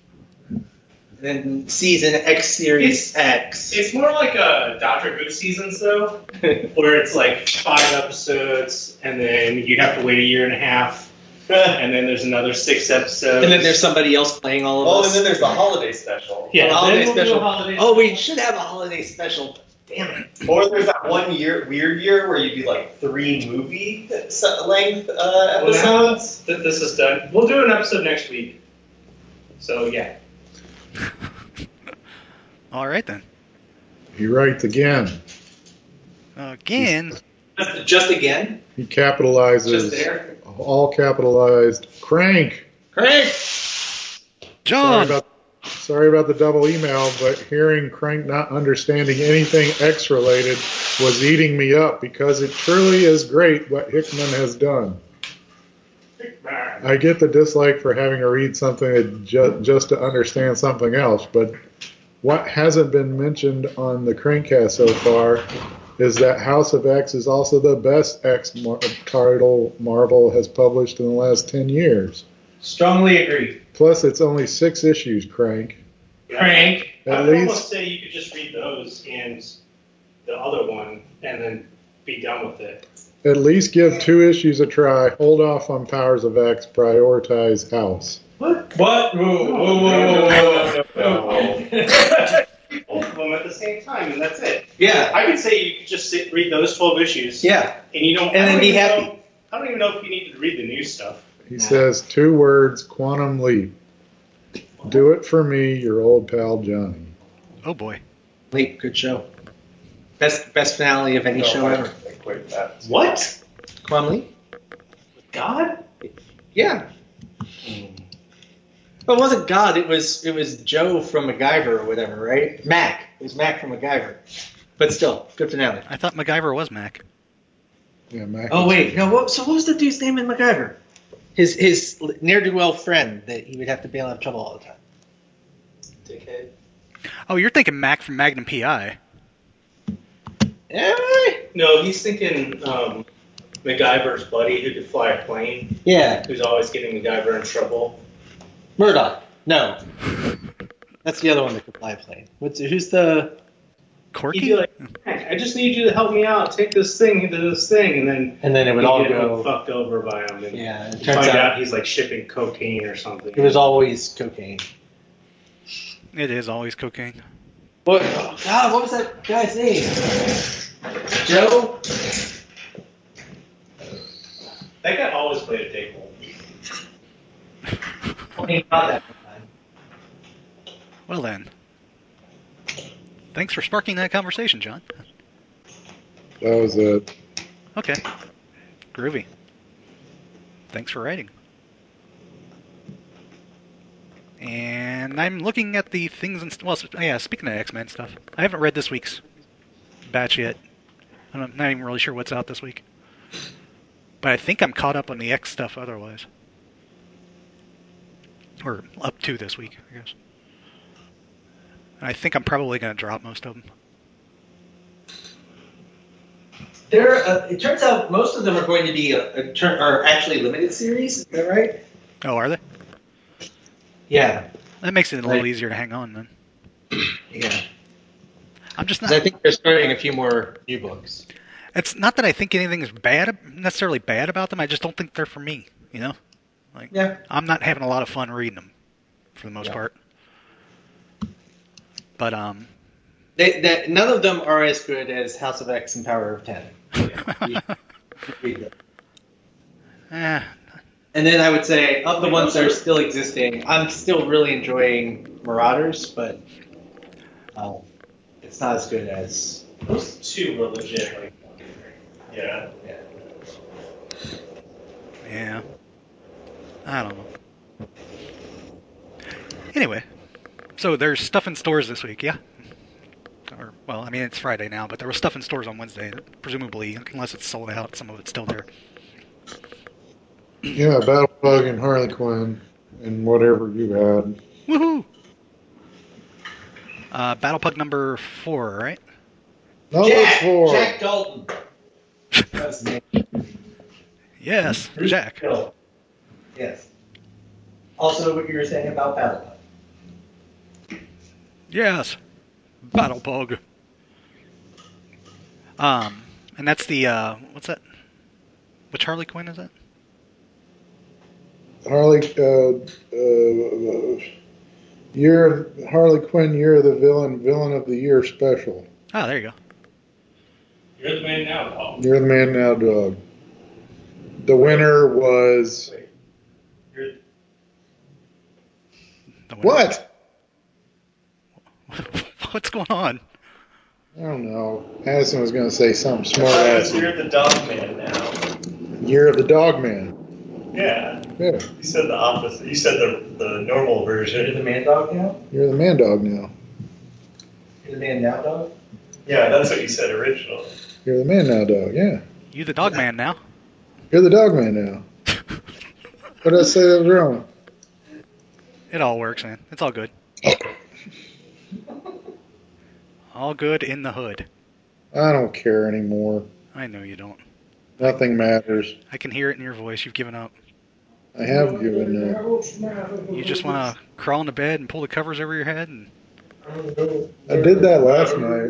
[SPEAKER 5] Then season X Series X.
[SPEAKER 3] It's more like a Doctor Who seasons, though, where it's like 5 episodes, and then you have to wait a year and a half, and then there's another 6 episodes.
[SPEAKER 5] And then there's somebody else playing all of
[SPEAKER 2] Oh,
[SPEAKER 5] us.
[SPEAKER 2] and then there's the holiday special.
[SPEAKER 3] yeah,
[SPEAKER 5] the holiday
[SPEAKER 3] then we'll do a
[SPEAKER 5] special.
[SPEAKER 3] holiday
[SPEAKER 5] Oh, we should have a holiday special. Damn it.
[SPEAKER 2] Or there's that weird year where you do like 3 movie length
[SPEAKER 3] Well,
[SPEAKER 2] episodes.
[SPEAKER 3] now this is done. We'll do an episode next week. So, yeah.
[SPEAKER 1] all right then.
[SPEAKER 4] He writes again.
[SPEAKER 1] Again,
[SPEAKER 5] Just again?
[SPEAKER 4] He capitalizes,
[SPEAKER 5] Just there?
[SPEAKER 4] all capitalized, crank.
[SPEAKER 5] Crank!
[SPEAKER 1] John.
[SPEAKER 4] Sorry about the double email, but hearing Crank not understanding anything X related was eating me up because it truly is great what Hickman has done. I get the dislike for having to read something that just to understand something else, but what hasn't been mentioned on the Crankcast so far is that House of X is also the best X title Marvel has published in the last 10 years.
[SPEAKER 3] Strongly agree.
[SPEAKER 4] Plus, it's only 6 issues, Crank.
[SPEAKER 3] Crank.
[SPEAKER 4] At
[SPEAKER 3] I would
[SPEAKER 4] least-
[SPEAKER 3] almost say you could just read those and the other one, and then be done with it.
[SPEAKER 4] At least give 2 issues a try. Hold off on Powers of X. Prioritize House.
[SPEAKER 3] What? Whoa, whoa. Both of them at the same time, and that's it.
[SPEAKER 5] Yeah.
[SPEAKER 3] I could say you could just read those 12 issues.
[SPEAKER 5] Yeah.
[SPEAKER 3] And you don't.
[SPEAKER 5] And
[SPEAKER 3] I
[SPEAKER 5] then
[SPEAKER 3] don't
[SPEAKER 5] be
[SPEAKER 3] even
[SPEAKER 5] happy.
[SPEAKER 3] know- I don't even know if you need to read the new stuff.
[SPEAKER 4] He says 2 words, Quantum Leap. Do it for me, your old pal Johnny.
[SPEAKER 1] Oh boy.
[SPEAKER 5] Wait, good show. Best finale of any show ever.
[SPEAKER 2] Wait, that.
[SPEAKER 3] What?
[SPEAKER 5] Quantum Leap?
[SPEAKER 3] God?
[SPEAKER 5] Yeah. Well, it wasn't God. It was Joe from MacGyver or whatever, right? Mac. It was Mac from MacGyver. But still, good finale.
[SPEAKER 1] I thought MacGyver was Mac.
[SPEAKER 4] Yeah, Mac.
[SPEAKER 5] Oh wait, no. What was the dude's name in MacGyver? His ne'er do well friend that he would have to bail out of trouble all the time.
[SPEAKER 2] Dickhead.
[SPEAKER 1] Oh, you're thinking Mac from Magnum PI.
[SPEAKER 3] No, he's thinking MacGyver's buddy who could fly a plane,
[SPEAKER 5] Yeah,
[SPEAKER 3] who's always getting MacGyver in trouble.
[SPEAKER 5] Murdoch. No, that's the other one that could fly a plane. Who's the?
[SPEAKER 1] Corky?
[SPEAKER 3] He'd be like, "Hey, I just need you to help me out. Take this thing into this thing," and then
[SPEAKER 5] And then it would
[SPEAKER 3] he'd
[SPEAKER 5] all
[SPEAKER 3] get
[SPEAKER 5] go.
[SPEAKER 3] fucked over by him. And
[SPEAKER 5] Yeah, it
[SPEAKER 3] you
[SPEAKER 5] turns
[SPEAKER 3] find
[SPEAKER 5] out
[SPEAKER 3] out he's like shipping cocaine or something.
[SPEAKER 5] it was always cocaine.
[SPEAKER 1] It is always cocaine.
[SPEAKER 5] What? Oh God, what was that guy's name? Joe?
[SPEAKER 3] That guy always played a dick hole.
[SPEAKER 5] Not that time.
[SPEAKER 1] Well then. Thanks for sparking that conversation, John.
[SPEAKER 4] That was it.
[SPEAKER 1] Okay. Groovy. Thanks for writing. And I'm looking at the things and speaking of X-Men stuff, I haven't read this week's batch yet. I'm not even really sure what's out this week. But I think I'm caught up on the X stuff otherwise. Or up to this week, I guess. And I think I'm probably going to drop most of them.
[SPEAKER 5] It turns out most of them are going to be are actually limited series. Is that right?
[SPEAKER 1] Oh, are they?
[SPEAKER 5] Yeah.
[SPEAKER 1] That makes it a little easier to hang on, then.
[SPEAKER 5] Yeah.
[SPEAKER 1] I'm just
[SPEAKER 5] 'Cause
[SPEAKER 1] not...
[SPEAKER 5] I think they're starting a few more new books.
[SPEAKER 1] It's not that I think anything is necessarily bad about them. I just don't think they're for me, you know? Like,
[SPEAKER 5] Yeah.
[SPEAKER 1] I'm not having a lot of fun reading them, for the most part. But,
[SPEAKER 5] None of them are as good as House of X and Power of Ten. You read them.
[SPEAKER 1] eh,
[SPEAKER 5] And then I would say, of the ones that are still existing, I'm still really enjoying Marauders, but it's not as good as...
[SPEAKER 3] Those two were legit. Like,
[SPEAKER 2] Yeah.
[SPEAKER 1] yeah. I don't know. Anyway, so there's stuff in stores this week, yeah? Or, well, I mean, it's Friday now, but there was stuff in stores on Wednesday, presumably, unless it's sold out, some of it's still there.
[SPEAKER 4] Yeah, Battlebug and Harley Quinn and whatever you had.
[SPEAKER 1] Woohoo! Battle Pug number 4, right?
[SPEAKER 4] Number 4.
[SPEAKER 5] Jack Dalton. That's his name.
[SPEAKER 1] Yes, Jack.
[SPEAKER 5] Yes. Also, what you were saying about Battlebug.
[SPEAKER 1] Yes, Battle Pug. And that's the, what's that? Which Harley Quinn is that?
[SPEAKER 4] Harley Quinn, Year of the Villain of the Year special.
[SPEAKER 1] Oh, there you go.
[SPEAKER 3] you're the man now, Paul.
[SPEAKER 4] You're the man now, dog. The winner was
[SPEAKER 1] The winner.
[SPEAKER 4] what?
[SPEAKER 1] What's going on?
[SPEAKER 4] I don't know. Addison was going to say something smart
[SPEAKER 2] Because
[SPEAKER 4] ass.
[SPEAKER 2] you're the dog man now.
[SPEAKER 4] Year of the Dog Man.
[SPEAKER 2] Yeah.
[SPEAKER 4] Yeah,
[SPEAKER 2] You said the opposite. You said the normal
[SPEAKER 5] You're
[SPEAKER 2] version.
[SPEAKER 5] the man dog now?
[SPEAKER 4] you're the man dog now.
[SPEAKER 5] You're the man now dog?
[SPEAKER 2] Yeah, that's what you said originally.
[SPEAKER 4] You're the man now, dog. Yeah,
[SPEAKER 1] You the dog man now?
[SPEAKER 4] you're the dog man now. What did I say that was wrong?
[SPEAKER 1] It all works, man. It's all good. All good in the hood.
[SPEAKER 4] I don't care anymore.
[SPEAKER 1] I know you don't.
[SPEAKER 4] Nothing matters.
[SPEAKER 1] I can hear it in your voice. You've given up.
[SPEAKER 4] I have given up.
[SPEAKER 1] You just want to crawl into bed and pull the covers over your head and...
[SPEAKER 4] I did that last night.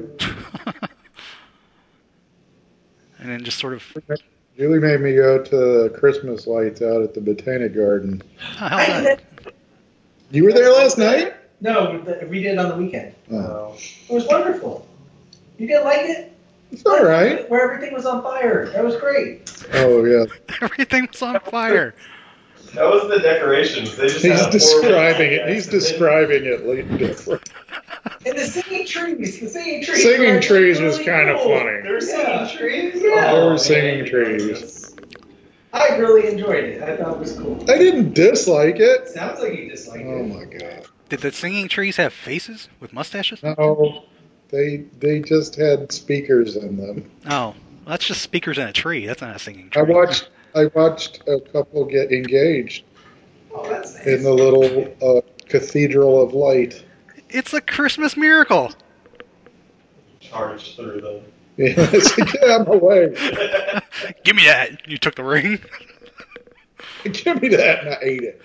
[SPEAKER 1] and then just sort of...
[SPEAKER 4] Julie made me go to the Christmas lights out at the Botanic Garden.
[SPEAKER 1] Oh, how's that?
[SPEAKER 4] You were there last night?
[SPEAKER 5] No, we did it on the weekend.
[SPEAKER 4] Oh.
[SPEAKER 5] It was wonderful. You didn't like it?
[SPEAKER 4] It's all right.
[SPEAKER 5] Where everything was on fire. That was great.
[SPEAKER 4] Oh, yeah.
[SPEAKER 1] Everything was on fire.
[SPEAKER 2] That wasn't the decorations. They just
[SPEAKER 4] He's
[SPEAKER 2] had
[SPEAKER 4] describing it. He's describing it like different.
[SPEAKER 5] And the singing trees.
[SPEAKER 4] Singing trees was
[SPEAKER 5] really
[SPEAKER 4] kind of
[SPEAKER 5] cool.
[SPEAKER 4] funny.
[SPEAKER 2] There were singing trees?
[SPEAKER 5] Yeah.
[SPEAKER 4] There were
[SPEAKER 2] man,
[SPEAKER 4] singing
[SPEAKER 2] you
[SPEAKER 4] trees.
[SPEAKER 2] guys.
[SPEAKER 5] I really enjoyed it. I thought it was cool.
[SPEAKER 4] I didn't dislike it.
[SPEAKER 5] Sounds like you disliked
[SPEAKER 4] Oh,
[SPEAKER 5] it.
[SPEAKER 4] my God.
[SPEAKER 1] Did the singing trees have faces with mustaches?
[SPEAKER 4] No, they just had speakers in them.
[SPEAKER 1] Oh, well, that's just speakers in a tree. That's not a singing
[SPEAKER 4] I
[SPEAKER 1] tree.
[SPEAKER 4] watched a couple get engaged
[SPEAKER 5] Oh, that's nice.
[SPEAKER 4] in the little Cathedral of Light.
[SPEAKER 1] It's a Christmas miracle.
[SPEAKER 2] Charged through them.
[SPEAKER 4] Yeah, get out of my way.
[SPEAKER 1] Give me that. You took the ring.
[SPEAKER 4] Give me that, and I ate it.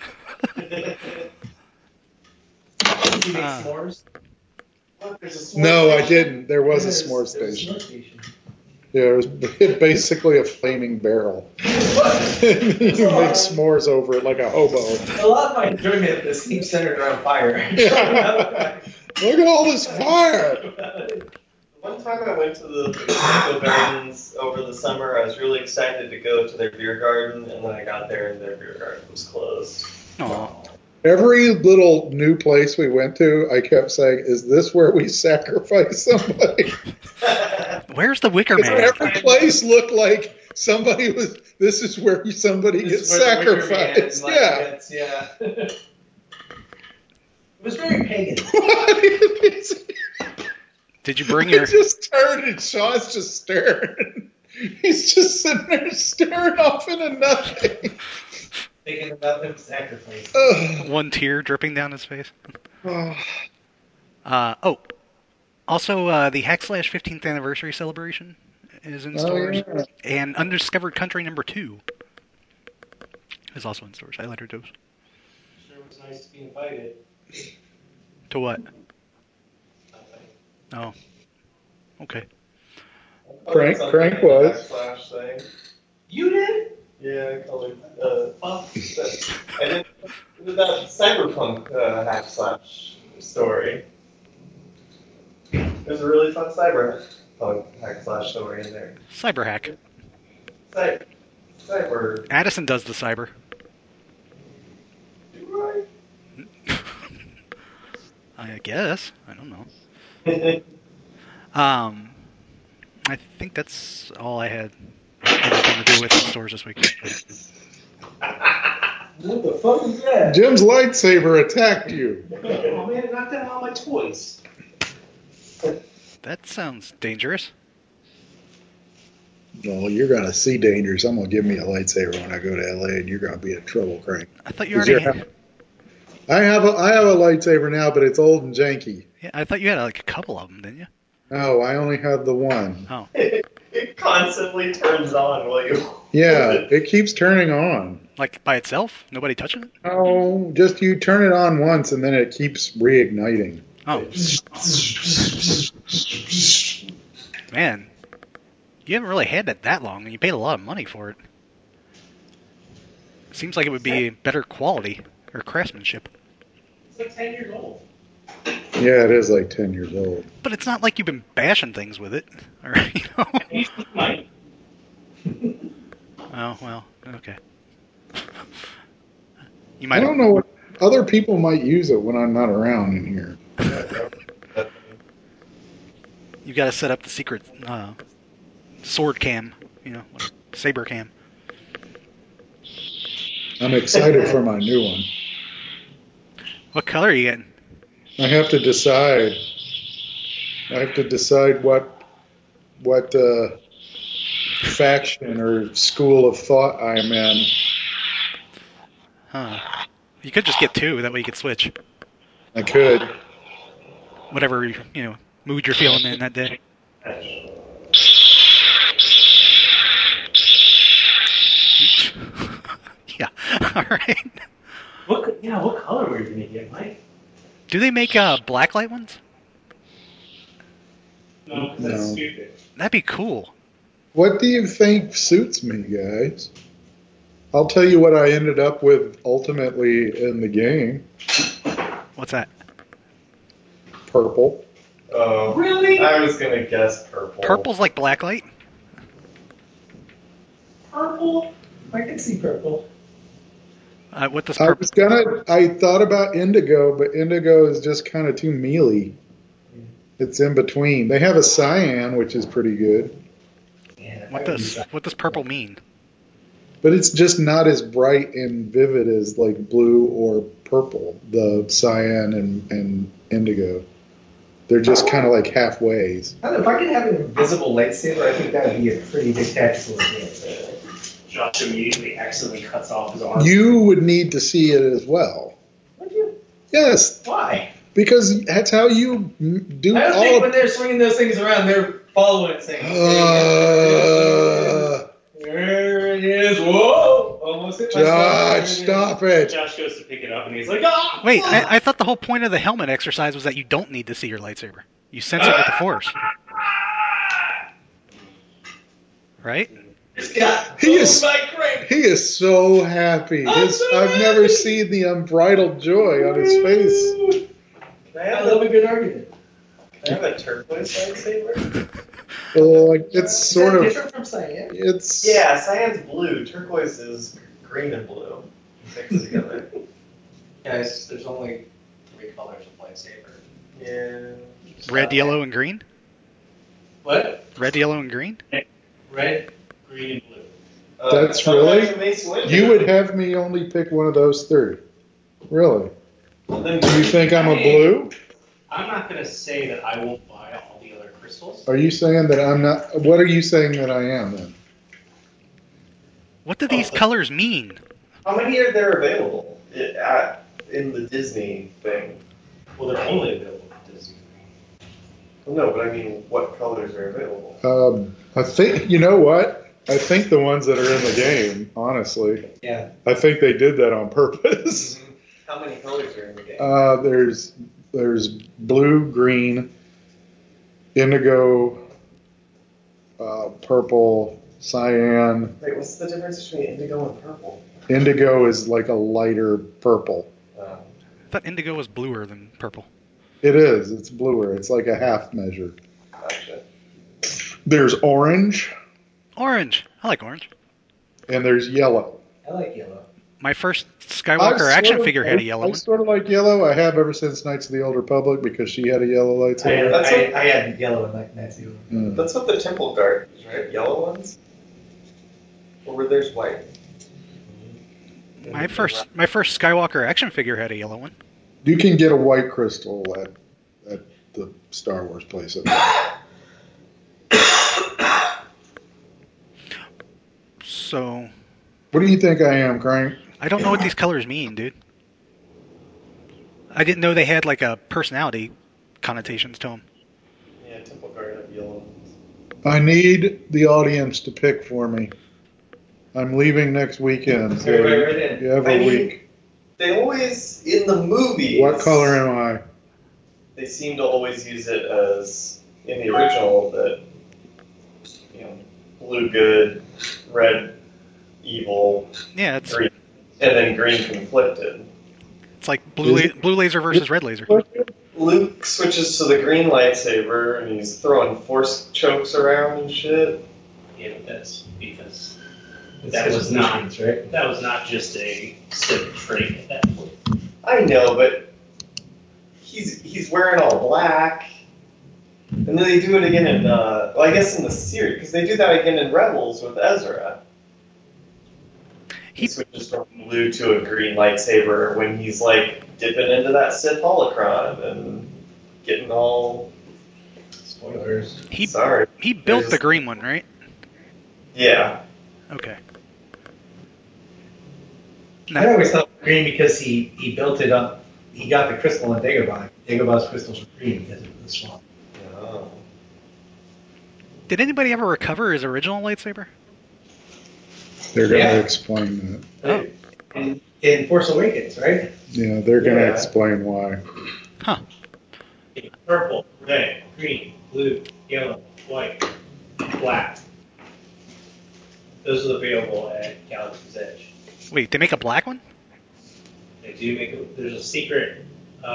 [SPEAKER 5] Did you make
[SPEAKER 1] Ah.
[SPEAKER 5] s'mores?
[SPEAKER 4] No, I didn't. There was a s'more
[SPEAKER 5] There's a
[SPEAKER 4] station.
[SPEAKER 5] s'more station.
[SPEAKER 4] Yeah, it was basically a flaming barrel. You make s'mores over it like a hobo.
[SPEAKER 5] A lot of my enjoyment of this seems centered around fire.
[SPEAKER 4] Look at all this fire!
[SPEAKER 2] One time I went to the Botanical Gardens over the summer. I was really excited to go to their beer garden, and then I got there and their beer garden was closed.
[SPEAKER 1] Aw.
[SPEAKER 4] Every little new place we went to, I kept saying, "Is this where we sacrifice somebody?"
[SPEAKER 1] Where's the Wicker
[SPEAKER 4] 'Cause
[SPEAKER 1] Man?
[SPEAKER 4] every place looked like somebody was. This is where somebody gets
[SPEAKER 5] This is where the Wicker Man,
[SPEAKER 4] sacrificed.
[SPEAKER 5] like,
[SPEAKER 4] Yeah.
[SPEAKER 5] gets- yeah. It was very pagan.
[SPEAKER 1] Did you bring
[SPEAKER 4] He
[SPEAKER 1] your...
[SPEAKER 4] just turned and Sean's just staring. He's just sitting there staring off into nothing.
[SPEAKER 5] Thinking about them sacrifice.
[SPEAKER 1] One tear dripping down his face.
[SPEAKER 4] Oh.
[SPEAKER 1] Also, the Hackslash 15th anniversary celebration is in stores,
[SPEAKER 4] Yeah.
[SPEAKER 1] and Undiscovered Country #2 is also in stores. I lettered those.
[SPEAKER 3] Sure was nice to be invited.
[SPEAKER 1] To what?
[SPEAKER 3] Nothing.
[SPEAKER 1] Oh, okay.
[SPEAKER 4] Crank
[SPEAKER 2] Something
[SPEAKER 4] was.
[SPEAKER 2] Backslash thing.
[SPEAKER 3] You did?
[SPEAKER 2] Yeah, I colored. I did that cyberpunk hackslash story. There's a really fun cyberpunk hackslash story in there.
[SPEAKER 1] Cyber hack.
[SPEAKER 2] Cyber.
[SPEAKER 1] Addison does the cyber.
[SPEAKER 2] Do
[SPEAKER 1] I guess. I don't know.
[SPEAKER 2] I?
[SPEAKER 1] I think that's all I had anything to do with in stores this week.
[SPEAKER 3] What the fuck is that?
[SPEAKER 4] Jim's lightsaber attacked you.
[SPEAKER 3] Oh man, it knocked down all my toys.
[SPEAKER 1] That sounds dangerous.
[SPEAKER 4] Well, you're gonna see dangers. I'm gonna give me a lightsaber when I go to LA, and you're gonna be in trouble, Crank.
[SPEAKER 1] I thought you already had,
[SPEAKER 4] I have a lightsaber now, but it's old and janky.
[SPEAKER 1] yeah, I thought you had like a couple of them, didn't you?
[SPEAKER 4] No, I only have the one.
[SPEAKER 1] Oh,
[SPEAKER 2] It constantly turns on while you.
[SPEAKER 4] Yeah, it keeps turning on.
[SPEAKER 1] like by itself? Nobody touching it?
[SPEAKER 4] Oh, just you turn it on once, and then it keeps reigniting.
[SPEAKER 1] Oh, man. You haven't really had that long, and you paid a lot of money for it. Seems like it would be better quality or craftsmanship.
[SPEAKER 3] It's like 10 years old.
[SPEAKER 4] Yeah, it is like 10 years old.
[SPEAKER 1] But it's not like you've been bashing things with it. Or, you know?
[SPEAKER 3] He's mine.
[SPEAKER 1] Oh, well, okay. You
[SPEAKER 4] I
[SPEAKER 1] might
[SPEAKER 4] don't know what other people might use it when I'm not around in here.
[SPEAKER 1] You got to set up the secret sword cam, you know, like saber cam.
[SPEAKER 4] I'm excited for my new one.
[SPEAKER 1] What color are you getting?
[SPEAKER 4] I have to decide. what faction or school of thought I'm in.
[SPEAKER 1] Huh. You could just get two, that way you could switch.
[SPEAKER 4] I could.
[SPEAKER 1] Whatever, you know, mood you're feeling in that day. Yeah, alright.
[SPEAKER 3] What color were you going to get, Mike?
[SPEAKER 1] Do they make blacklight ones?
[SPEAKER 3] No, because that's
[SPEAKER 4] No.
[SPEAKER 3] stupid.
[SPEAKER 1] That'd be cool.
[SPEAKER 4] What do you think suits me, guys? I'll tell you what I ended up with ultimately in the game.
[SPEAKER 1] What's that?
[SPEAKER 4] Purple.
[SPEAKER 2] Oh,
[SPEAKER 3] Really?
[SPEAKER 2] I was gonna guess purple.
[SPEAKER 1] Purple's like blacklight?
[SPEAKER 3] Purple? I can see purple.
[SPEAKER 1] What does
[SPEAKER 4] I
[SPEAKER 1] purple...
[SPEAKER 4] I thought about indigo, but indigo is just kind of too mealy. It's in between. They have a cyan, which is pretty good,
[SPEAKER 3] Yeah,
[SPEAKER 1] What does purple mean?
[SPEAKER 4] but it's just not as bright and vivid as like blue or purple. The cyan and indigo, they're just kind of like halfways.
[SPEAKER 5] I don't know, if I could have an invisible lightsaber, I think that would be a pretty big tactical advance.
[SPEAKER 3] Josh immediately accidentally cuts off his arm.
[SPEAKER 4] You would need to see it as well.
[SPEAKER 5] Would you?
[SPEAKER 4] Yes,
[SPEAKER 5] Why?
[SPEAKER 4] because that's how you do
[SPEAKER 5] I don't
[SPEAKER 4] all
[SPEAKER 5] think
[SPEAKER 4] of
[SPEAKER 5] when they're swinging those things around, they're following it, saying, there it is. Whoa! Almost hit myself.
[SPEAKER 4] Josh, stop it.
[SPEAKER 3] Josh goes to pick it up and he's like, ah!
[SPEAKER 1] Wait, I thought the whole point of the helmet exercise was that you don't need to see your lightsaber. You sense it with the Force. Right?
[SPEAKER 5] Just got
[SPEAKER 4] He is-
[SPEAKER 5] pulled by Crank.
[SPEAKER 4] He is so happy.
[SPEAKER 5] I'm so
[SPEAKER 4] I've never
[SPEAKER 5] happy.
[SPEAKER 4] seen the unbridled joy on his face.
[SPEAKER 5] I love a good argument.
[SPEAKER 2] Can I have a turquoise lightsaber?
[SPEAKER 4] It's sort of.
[SPEAKER 5] different from cyan.
[SPEAKER 4] It's
[SPEAKER 2] Yeah, cyan's blue. Turquoise is green and blue. Mixed together.
[SPEAKER 5] Guys, there's only 3 colors of lightsaber.
[SPEAKER 2] Yeah.
[SPEAKER 1] Red, yellow, and green?
[SPEAKER 5] What?
[SPEAKER 1] Red, yellow, and green?
[SPEAKER 5] Red?
[SPEAKER 3] Green and blue.
[SPEAKER 4] That's
[SPEAKER 2] sometimes
[SPEAKER 4] really-
[SPEAKER 2] it makes Windu.
[SPEAKER 4] You would have me only pick one of those 3. Really?
[SPEAKER 2] Well, then
[SPEAKER 4] Do you think I'm a blue?
[SPEAKER 3] I'm not going to say that I won't buy all the other crystals.
[SPEAKER 4] Are you saying that I'm not? What are you saying that I am then?
[SPEAKER 1] What do these colors mean?
[SPEAKER 2] How many are there available in the Disney thing?
[SPEAKER 3] Well, they're only available at Disney.
[SPEAKER 2] Well, no, but I mean, what colors are available?
[SPEAKER 4] I think, you know what? I think the ones that are in the game, honestly.
[SPEAKER 5] Yeah.
[SPEAKER 4] I think they did that on purpose.
[SPEAKER 2] How many colors are in the game?
[SPEAKER 4] There's blue, green, indigo, purple, cyan.
[SPEAKER 2] Wait, what's the difference between indigo and purple?
[SPEAKER 4] Indigo is like a lighter purple.
[SPEAKER 1] I thought indigo was bluer than purple.
[SPEAKER 4] It is. It's bluer. It's like a half measure.
[SPEAKER 2] Gotcha.
[SPEAKER 4] There's orange,
[SPEAKER 1] Orange. I like orange.
[SPEAKER 4] and there's yellow.
[SPEAKER 5] I like yellow.
[SPEAKER 1] My first Skywalker action figure had a yellow
[SPEAKER 4] I
[SPEAKER 1] one.
[SPEAKER 4] sort of like yellow. I have ever since Knights of the Old Republic because she had a yellow lightsaber.
[SPEAKER 5] I had yellow in Knights of the Old Republic.
[SPEAKER 2] That's what the Temple Guard is, right? Yellow ones? Or where there's white?
[SPEAKER 1] My first Skywalker action figure had a yellow one.
[SPEAKER 4] You can get a white crystal at the Star Wars place.
[SPEAKER 1] So
[SPEAKER 4] What do you think I am, Crank?
[SPEAKER 1] I don't know what these colors mean, dude. I didn't know they had like a personality connotations to them.
[SPEAKER 2] Yeah, Temple Guard have yellow ones.
[SPEAKER 4] I need the audience to pick for me. I'm leaving next weekend, so
[SPEAKER 5] Right in.
[SPEAKER 4] you have
[SPEAKER 2] I
[SPEAKER 4] a
[SPEAKER 2] mean,
[SPEAKER 4] week.
[SPEAKER 2] They always, in the movies...
[SPEAKER 4] What color am I?
[SPEAKER 2] They seem to always use it as, in the original, that, you know, blue good, red evil,
[SPEAKER 1] Yeah, it's
[SPEAKER 2] green, and then green conflicted.
[SPEAKER 1] it's like blue laser versus red laser.
[SPEAKER 2] Luke switches to the green lightsaber, and he's throwing force chokes around and shit.
[SPEAKER 3] Yeah, but that's because
[SPEAKER 5] It's
[SPEAKER 3] that
[SPEAKER 5] because
[SPEAKER 3] was
[SPEAKER 5] of
[SPEAKER 3] not
[SPEAKER 5] missions, right?
[SPEAKER 3] that was not just a Sith trait at that point.
[SPEAKER 2] I know, but he's wearing all black. And then they do it again in, well, I guess in the series, because they do that again in Rebels with Ezra. He switches from blue to a green lightsaber when he's, like, dipping into that Sith holocron and getting all...
[SPEAKER 5] Spoilers.
[SPEAKER 2] Sorry.
[SPEAKER 1] He built the green one, right?
[SPEAKER 2] Yeah.
[SPEAKER 1] Okay.
[SPEAKER 5] I always thought green because he built it up. He got the crystal in Dagobah. Dagobah's crystals were green because of the swamp.
[SPEAKER 2] Oh.
[SPEAKER 1] Did anybody ever recover his original lightsaber?
[SPEAKER 4] They're going to
[SPEAKER 5] Yeah.
[SPEAKER 4] explain that.
[SPEAKER 1] Oh.
[SPEAKER 5] In Force Awakens, right?
[SPEAKER 4] Yeah, they're going to
[SPEAKER 2] Yeah.
[SPEAKER 4] explain why.
[SPEAKER 1] Huh.
[SPEAKER 3] Purple, red, green, blue, yellow, white, black. Those are available at Galaxy's Edge.
[SPEAKER 1] Wait, they make a black one?
[SPEAKER 3] They do make there's a secret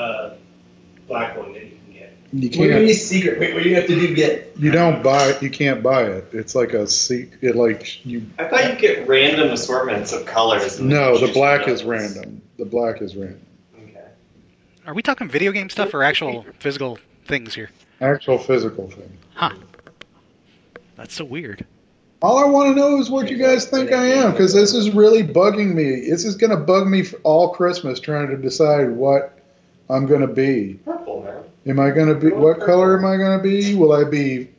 [SPEAKER 3] black one that you can get.
[SPEAKER 4] You
[SPEAKER 5] What do you
[SPEAKER 4] can't.
[SPEAKER 5] mean secret? Wait, what do you have to do to get?
[SPEAKER 4] You don't buy it. You can't buy it. It's like a secret. Like you.
[SPEAKER 2] I thought you get random assortments of colors. and
[SPEAKER 4] No,
[SPEAKER 2] then
[SPEAKER 4] the
[SPEAKER 2] choose
[SPEAKER 4] black
[SPEAKER 2] one of
[SPEAKER 4] is
[SPEAKER 2] those.
[SPEAKER 4] random. The black is random.
[SPEAKER 2] Okay.
[SPEAKER 1] Are we talking video game stuff or actual physical things here?
[SPEAKER 4] Actual physical thing.
[SPEAKER 1] Huh. That's so weird.
[SPEAKER 4] All I want to know is what you guys think I am, because this is really bugging me. This is going to bug me for all Christmas, trying to decide what I'm going to be.
[SPEAKER 2] Purple, man.
[SPEAKER 4] Am I going to be? What color am I going to be? Will I be?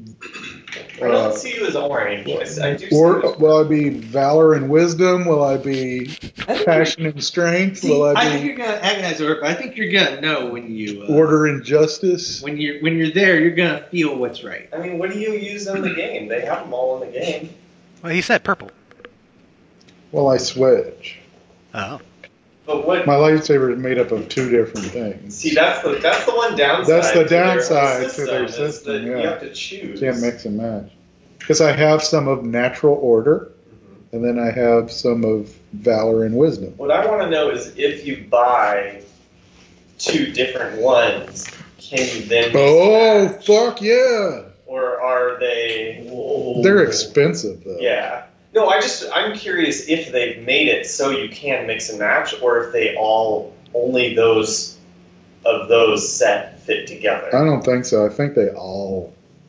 [SPEAKER 2] I don't see you as orange. I do see
[SPEAKER 4] Or
[SPEAKER 2] you as
[SPEAKER 4] will I be valor and wisdom? Will I be passion and strength?
[SPEAKER 5] See,
[SPEAKER 4] Will
[SPEAKER 5] I
[SPEAKER 4] I
[SPEAKER 5] think
[SPEAKER 4] be
[SPEAKER 5] you're gonna agonize over it, but I think you're gonna know when you
[SPEAKER 4] order and justice?
[SPEAKER 5] when you're there. You're gonna feel what's right.
[SPEAKER 2] I mean, what do you use in the game? They have them all in the game.
[SPEAKER 1] Well, he said purple.
[SPEAKER 4] Well, I switch.
[SPEAKER 1] Oh.
[SPEAKER 2] But what?
[SPEAKER 4] My lightsaber is made up of two different things.
[SPEAKER 2] See, that's the one downside.
[SPEAKER 4] That's the
[SPEAKER 2] to their whole
[SPEAKER 4] downside to their
[SPEAKER 2] is that
[SPEAKER 4] system,
[SPEAKER 2] You
[SPEAKER 4] yeah.
[SPEAKER 2] have to choose.
[SPEAKER 4] Can't mix and match. Because I have some of natural order, and then I have some of valor and wisdom.
[SPEAKER 2] What I want to know is if you buy two different ones, can you then?
[SPEAKER 4] Oh,
[SPEAKER 2] match?
[SPEAKER 4] fuck yeah!
[SPEAKER 2] Or are they?
[SPEAKER 4] They're expensive, though.
[SPEAKER 2] Yeah. No, I'm curious if they've made it so you can mix and match, or if they only those of those set fit together.
[SPEAKER 4] I don't think so. I think they all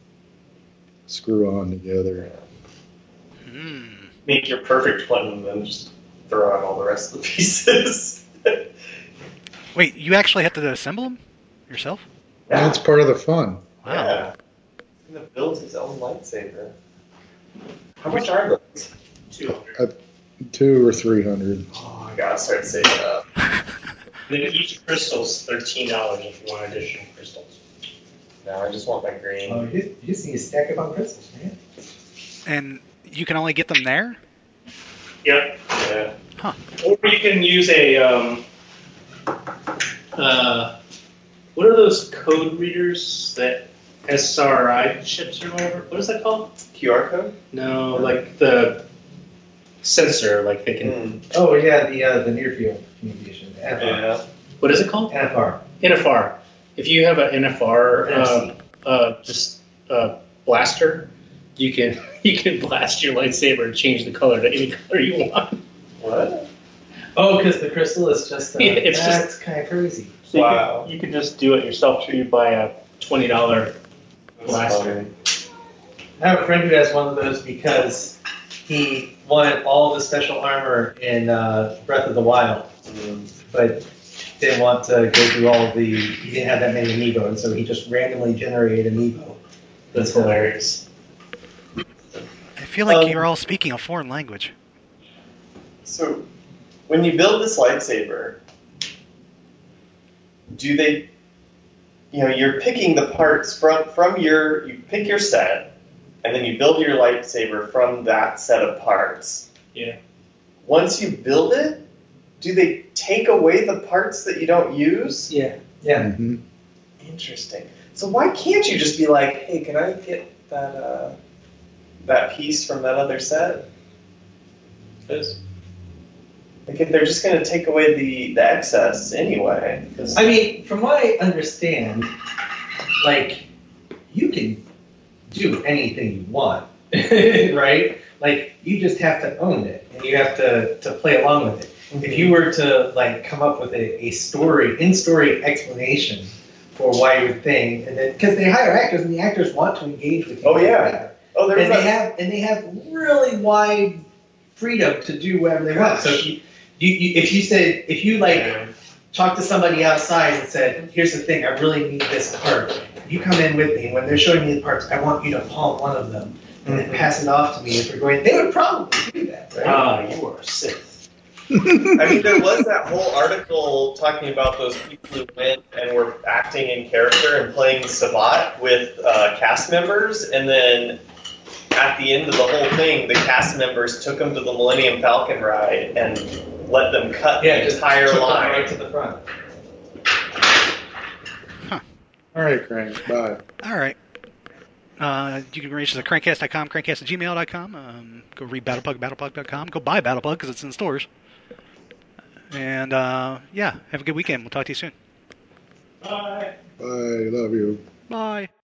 [SPEAKER 4] screw on together.
[SPEAKER 1] Hmm.
[SPEAKER 2] Make your perfect one and then just throw out all the rest of the pieces.
[SPEAKER 1] Wait, you actually have to assemble them yourself?
[SPEAKER 4] That's part of the fun.
[SPEAKER 1] Wow.
[SPEAKER 2] Yeah. He's gonna build his own lightsaber. How much are those?
[SPEAKER 3] 200.
[SPEAKER 4] 200 or 300.
[SPEAKER 2] Oh, I gotta start saving up.
[SPEAKER 3] Then each crystal's $13 if you want additional crystals.
[SPEAKER 2] No, I just want my green.
[SPEAKER 6] Oh, you just need to stack up on crystals, man.
[SPEAKER 1] And you can only get them there?
[SPEAKER 3] Yep.
[SPEAKER 2] Yeah.
[SPEAKER 1] Huh.
[SPEAKER 3] Or you can use a what are those code readers that SRI ships or whatever? What is that called?
[SPEAKER 2] QR code?
[SPEAKER 3] No, like the sensor, like they can.
[SPEAKER 6] Oh yeah, the near field communication, the NFR.
[SPEAKER 2] Yeah.
[SPEAKER 3] What is it called?
[SPEAKER 6] NFR.
[SPEAKER 3] NFR. If you have an NFR blaster, you can blast your lightsaber and change the color to any color you want.
[SPEAKER 2] What?
[SPEAKER 6] Oh, because the crystal is just
[SPEAKER 3] Yeah, it's
[SPEAKER 6] that's kind of crazy.
[SPEAKER 3] So
[SPEAKER 2] Wow.
[SPEAKER 3] you can just do it yourself. So you buy a $20 blaster.
[SPEAKER 6] I have a friend who has one of those because he wanted all the special armor in Breath of the Wild, but didn't want to go through all the. He didn't have that many amiibo, and so he just randomly generated amiibo.
[SPEAKER 3] That's hilarious.
[SPEAKER 1] I feel like you're all speaking a foreign language.
[SPEAKER 2] So, when you build this lightsaber, do they, you're picking the parts from you pick your set, and then you build your lightsaber from that set of parts.
[SPEAKER 3] Yeah.
[SPEAKER 2] Once you build it, do they take away the parts that you don't use?
[SPEAKER 6] Yeah. Yeah.
[SPEAKER 4] Mm-hmm.
[SPEAKER 2] Interesting. So why can't you just be like, hey, can I get that piece from that other set? Like if they're just going to take away the excess anyway.
[SPEAKER 6] I mean, from what I understand, like, you can do anything you want, right? Like, you just have to own it, and you have to play along with it. If you were to, like, come up with a in-story explanation for why your thing, and then, because they hire actors, and the actors want to engage with you.
[SPEAKER 2] Oh, yeah. Oh,
[SPEAKER 6] And they have really wide freedom to do whatever they want. So if you talk to somebody outside and said, here's the thing, I really need this part. You come in with me, and when they're showing me the parts, I want you to palm one of them and then pass it off to me if we're going. They would probably do that, right?
[SPEAKER 3] Ah, you are sick.
[SPEAKER 2] I mean, there was that whole article talking about those people who went and were acting in character and playing Sabat with cast members, and then at the end of the whole thing, the cast members took them to the Millennium Falcon ride and let them cut the entire line.
[SPEAKER 6] Right to the front.
[SPEAKER 4] All right, Crank. Bye.
[SPEAKER 1] All right. You can reach us at crankcast.com, crankcast@gmail.com. Go read Battlepug, battlepug.com. Go buy Battlepug because it's in stores. And, yeah, have a good weekend. We'll talk to you soon.
[SPEAKER 3] Bye.
[SPEAKER 4] Bye. Love you.
[SPEAKER 1] Bye.